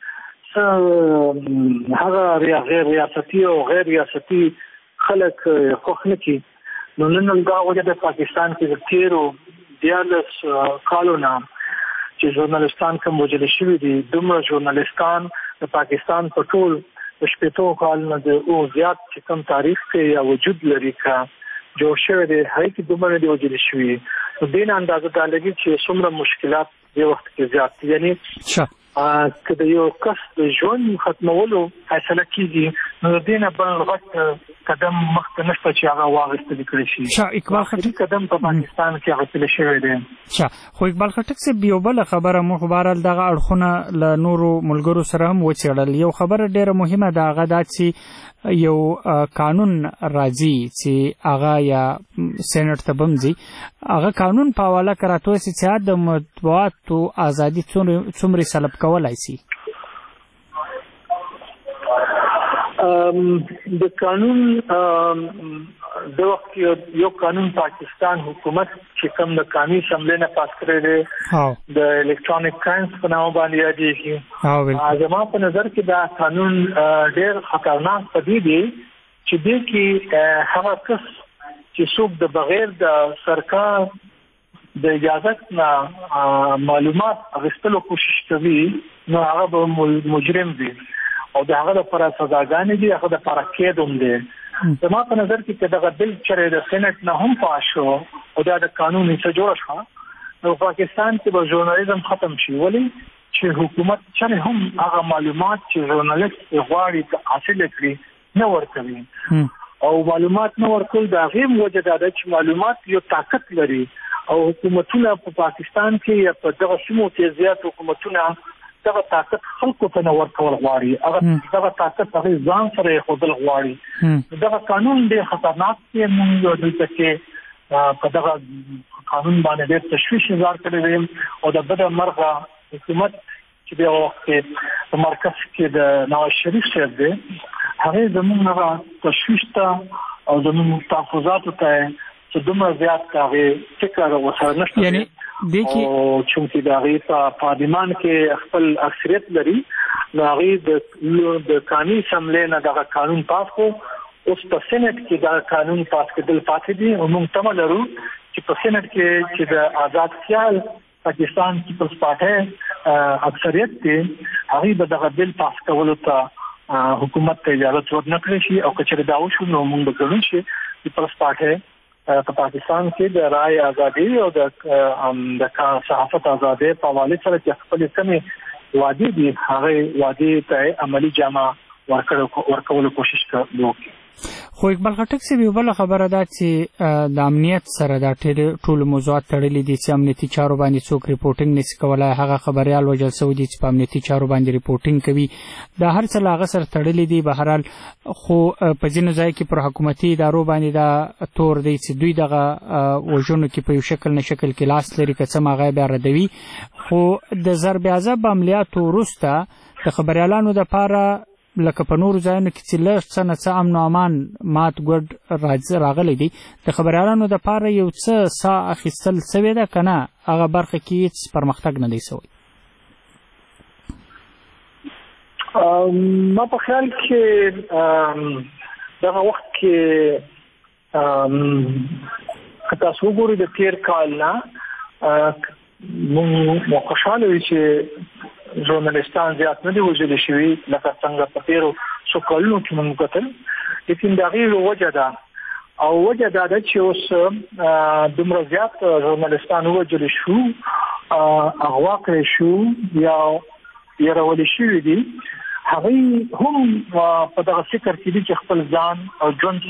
S14: څه هغه غیر ریاستي او غیر ریاستي خلک خوښ نه کړي. نو نن همدا وجه د پاکستان کې د تیرو 14 کالو نه چې ژورنالستان کوم وجل شوي دي دومره ژورنالستان د پاکستان په ټول 15 کال نه د او زیات چې کوم تاریخ کې یا وجود لري کا جوړ شوی دی هغه کې دومره دی وجل شوي. نو دین اندازه دا لګي چې څومره مشکلات دی وخت کې زیات دي. یعنی که د یو کس د ژوند ختمولو فیصله کیږي نو دینه بل غټ قدم مخته نشته چې هغه واغستل کړی شي.
S19: اقبال خټک
S14: قدم په پاکستان کې غوښتل شوی دی.
S19: خو اقبال خټک صاحب یو بل خبره مو خبرال دغه اړخونه له نورو ملګرو سره هم وڅېړل. یو خبره ډیره مهمه ده هغه دا چې یو قانون راځي چې هغه یا سېنات ته بمځي هغه قانون په حواله کراتوي چې د مطبوعاتو ازادي څومره سلب کولای شي.
S14: د قانون د وخت یو قانون پاکستان حکومت چې کوم د قانوني اسمبلی نه پاس کړی دی د الکترونیک کرنس په نامه باندې یادېږي. زما په نظر کې دا قانون ډېر خطرناک پدې دی چې دې کې هغه کس چې څوک د بغیر د سرکار د اجازت نه معلومات اخیستلو کوشش کوي نو هغه به مجرم دی او د هغه لپاره سزاګانې دي هغه د لپاره قید هم دی. زما په نظر کې چې دغه بل چرې د سېنات نه هم پاس شو او دا د قانون حصه جوړه شوه نو پاکستان کې به ژورنالیزم ختم شي. ولې چې حکومت چرې هم هغه معلومات چې ژورنالیست غواړي حاصل کړي نه ورکوي او معلومات نه ورکول د هغې وجه دا ده چې معلومات یو طاقت لري او حکومتونه په پاکستان کې یا په دغه سیمو کې زیات حکومتونه دغه طاقت خلکو ته نه ورکول غواړي دغه طاقت هغه ځان سره خودل غواړي. دغه قانون ډېر خطرناک دی. موږ دلته کې په دغه قانون باندې ډېر تشویش اظهار کړی دی او د بده مرغه حکومت چې د وخت په مرکز کې د نواز شریف صاحب دی هغه زموږ هغه تشویش ته او زموږ تحفظاتو ته چې دومره زیات هغه فکر ورسره نشته.
S19: یعنی
S14: او چونکی د هغې په پارلمان کې خپل اکثریت لري نو هغې د قانوني اسمبلی نه دغه قانون پاس کړو. اوس په سېنات کې دا قانون پاس کېدل پاتې دي او موږ تمه لرو چې په سېنات کې چې د آزاد خیال پاکستان پیپلز پارټۍ اکثریت دی هغې به دغه بل پاس کولو ته حکومت ته اجازه ورنه کړی شي او که چېرې دا وشو نو موږ به ګڼو چې پیپلز پارټۍ په پاکستان کې د رای ازادي او د صحافت ازادي په حواله سره چې خپل کومې وعدې دي هغه وعدې ته عملی جامه ورکولو کوشش وکړي.
S19: خو اقبال خټک صاحب یو بله خبره ده چې د امنیت سره دا ټول موضوعات تړلي دي چې امنیتي چارو باندې څوک ریپورټینګ نشي کولی. هغه خبریال وژل شوي دي چې په امنیتي چارو باندې ریپورټینګ کوي. دا هر څه له هغه سره تړلي دي. بهرحال خو په ځینو ځای کې پر حکومتي ادارو باندې دا تور دی چې دوی دغه وژنو کې په یو شکل نه شکل کې لاس لري، که څه هغه بیا ردوي. خو د ضرب عذاب عملیاتو وروسته د خبریالانو دپاره لکه په نورو ځایونو کې چې لږ څه نه څه امن و امان مات ګډ راغلی دی، د خبریالانو دپاره یو څه ساه اخیستل سوې ده که نه هغه برخه کې هېڅ پرمختګ نه دی سوی؟
S14: ما په خیال کې دغه وخت کې که تاسو وګورئ د تېر کال نه موږ خوشحاله یو چې ژورنالستان زیات نه دي وژل شوي لکه څنګه په تېرو څو کلونو کې موږ کتل. لیکن د هغې یوه وجه ده او وجه دا ده چې اوس دومره زیات ژورنالستان ووژل شو، اغوا کړی شو یا یرولي شوي دي. هغوی هم په دغه فکر کې دي چې خپل ځان او ژوند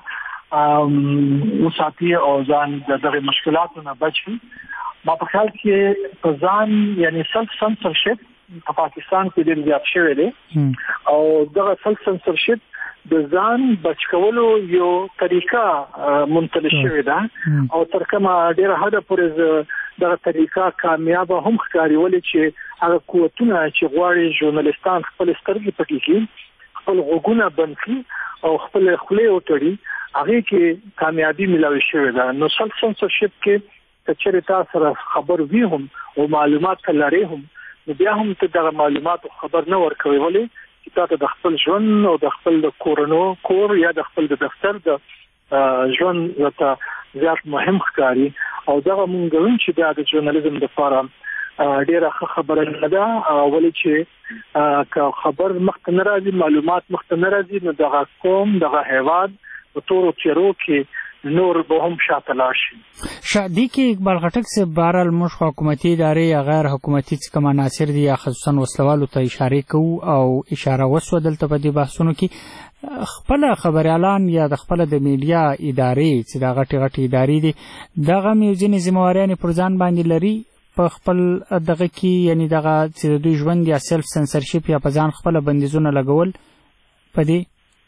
S14: څنګه وساتي او ځان د دغه مشکلاتو نه بچ کړي. ما په خیال کې په ځان یعنی سلف سنسرشپ په پاکستان کې ډېر زیات شوی دی او دغه سلف سنسرشپ د ځان بچ کولو یو طریقه منتل شوې ده او تر کومه ډېره حده پورې دغه طریقه کامیابه هم ښکاري، ولې چې هغه قوتونه چې غواړي ژورنالستان خپل سترګې پټې کړي، خپل غوږونه بند کړي او خپل خولې وتړي، هغې کې کامیابي ملاوي شوې ده. نو سلف سنسرشپ کې که چېرې تا سره خبر وي هم او معلومات لرې هم نو بیا هم ته دغه معلوماتو خبر نه ورکوي، ولې چې تا ته د خپل ژوند او د خپل د کور یا د خپل د دفتر د ژوند ورته زیات مهم ښکاري. او دغه مونږ وایو چې دا د ژورنالیزم دپاره ډېره ښه خبره نه ده، ولې چې که خبر مخته نه راځي، معلومات مخته نه راځي، نو دغه قوم دغه هیواد په تورو تیرو کې نور به هم شاته لاړ شي.
S19: دې کې اقبال خټک صاحب بهرحال موږ حکومتي ادارې یا غیر حکومتي چې کوم عناصر دي یا خصوصا وسلوالو ته اشارې کوو او اشاره وسوه دلته په دې بحثونو کې خپل خبریالان یا د خپل د میډیا ادارې چې دا غټې ادارې دي دغه هم یو ځینې ذمهواريانې پر ځان باندې لري په خپل دغه کې، یعنی دغه چې د دوی ژوند یا سلف سنسرشپ یا په ځان خپله بندیزونه لګول په دې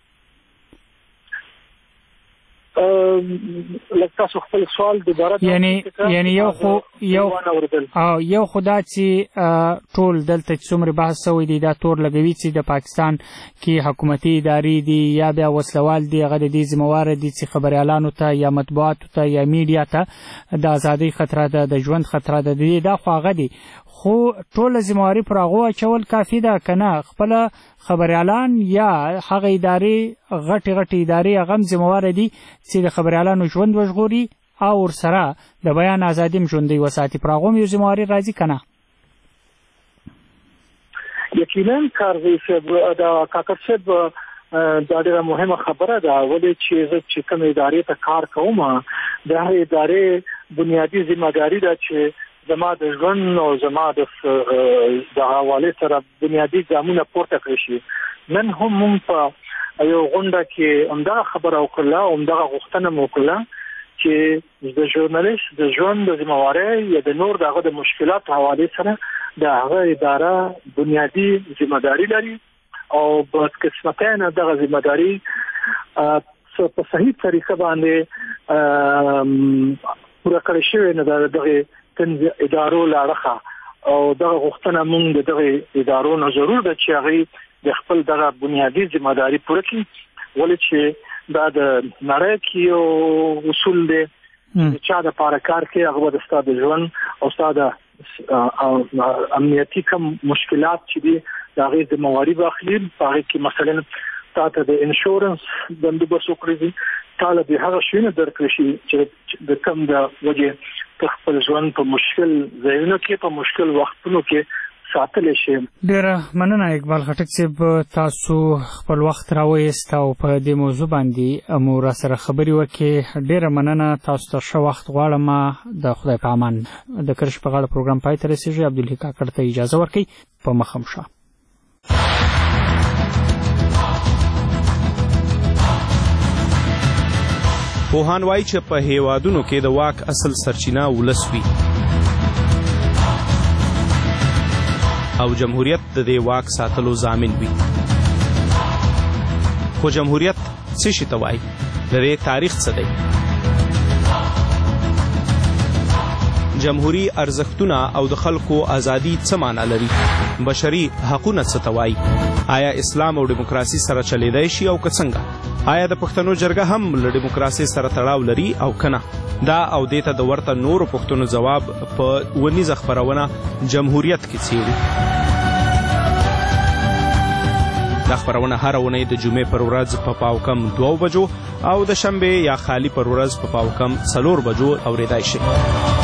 S14: لکه تاسو خپل سوال دوباره
S19: یعنی یو خو دا چې ټول دلته چې څومره بحث شوی دی دا تور لګوي چې د پاکستان کې حکومتي ادارې دي یا بیا وسلوال دي، هغه د دې ذمهواره دي چې خبریالانو ته یا مطبوعاتو ته یا میډیا ته د ازادۍ خطره ده، د ژوند خطره ده، دا خو هغه دي. خو ټوله ذمهواري پر هغو اچول کافي ده که نه؟ خپله خبریالان یا هغه ادارې غټې ادارې هغه هم ذمهواره دي چې د خبریالانو ژوند وژغوري او ورسره د بیان ازادي هم ژوندی وساتي، پر هغو هم یو ذمهواري راځي که نه؟
S14: یقینا کارزی صاحب د کاکړ صاحب دا ډېره مهمه خبره ده، ولې چې زه چې کوم ادارې ته کار کوم د هغې ادارې بنیادي ذمهداري ده چې زما د ژوند او زما د حوالې سره بنیادي ګامونه پورته کړی شي. نن هم موږ په یو غونډه کې همدغه خبره وکړله او همدغه غوښتنه مو وکړله چې د ژورنالیست د ژوند د ذمهوارۍ یا د نور دغه د مشکلاتو حوالې سره د هغه اداره بنیادي ذمهداري لري او بدقسمتۍ دغه ذمهداري په صحیح طریقه باندې پوره کړی شوې نه ده دغه ادارو لاړخه او دغه غوښتنه مونږ د دغه ادارو نه ضرور ده چې هغې د خپل دغه بنیادي ذمهداري پوره کړي، ولې چې دا د نړۍ کې یو اصول دی چې چا دپاره کار کوي هغه به د ستا د ژوند او ستا د امنیتي کم مشکلات چې دي د هغې ذمهواري به اخلي. په هغې کې مثلا تا ته د انشورنس بندوبست وکړی دي، تا له د هغه شیونه درکړی شي چې د کم د وجې ته خپل ژوند په مشکل ځایونو کې په مشکل وختونو کې ساتلی شي.
S19: ډېره مننه اقبال خټک صاحب، تاسو خپل وخت راوایست او په دې موضوع باندې مو راسره خبرې وکړې. ډېره مننه، تاسو ته ښه وخت غواړم. د خدای په امان. د کرش په غاړه پروګرام پای ته رسېږي. عبدالحق کاکړ ته اجازه ورکړئ، په مخه مو شه.
S5: پوهان وایي چې په هیوادونو کې د واک اصل سرچینه ولس وي او جمهوریت د دې واک ساتلو ضامن وي. خو جمهوریت څه شي ته وایي؟ د دې تاریخ څه دی؟ جمهوری ارزښتونه او د خلکو ازادي څه معنا لري؟ بشري حقونه څه ته وایي؟ آیا اسلام او دیموکراسي سره چلیدای شي او که څنګه؟ آیا د پښتنو جرګه هم له دیموکراسي سره تړاو لري او که نه؟ دا او دې ته د ورته نورو پوښتنو ځواب په ونیزه خپرونه جمهوریت کې څیړو. دا خپرونه هره اونۍ د جمعې پر ورځ په پاوکم 2 بجو او د شنبې یا خالی پر ورځ په پاوکم 4 بجو اورېدای شي.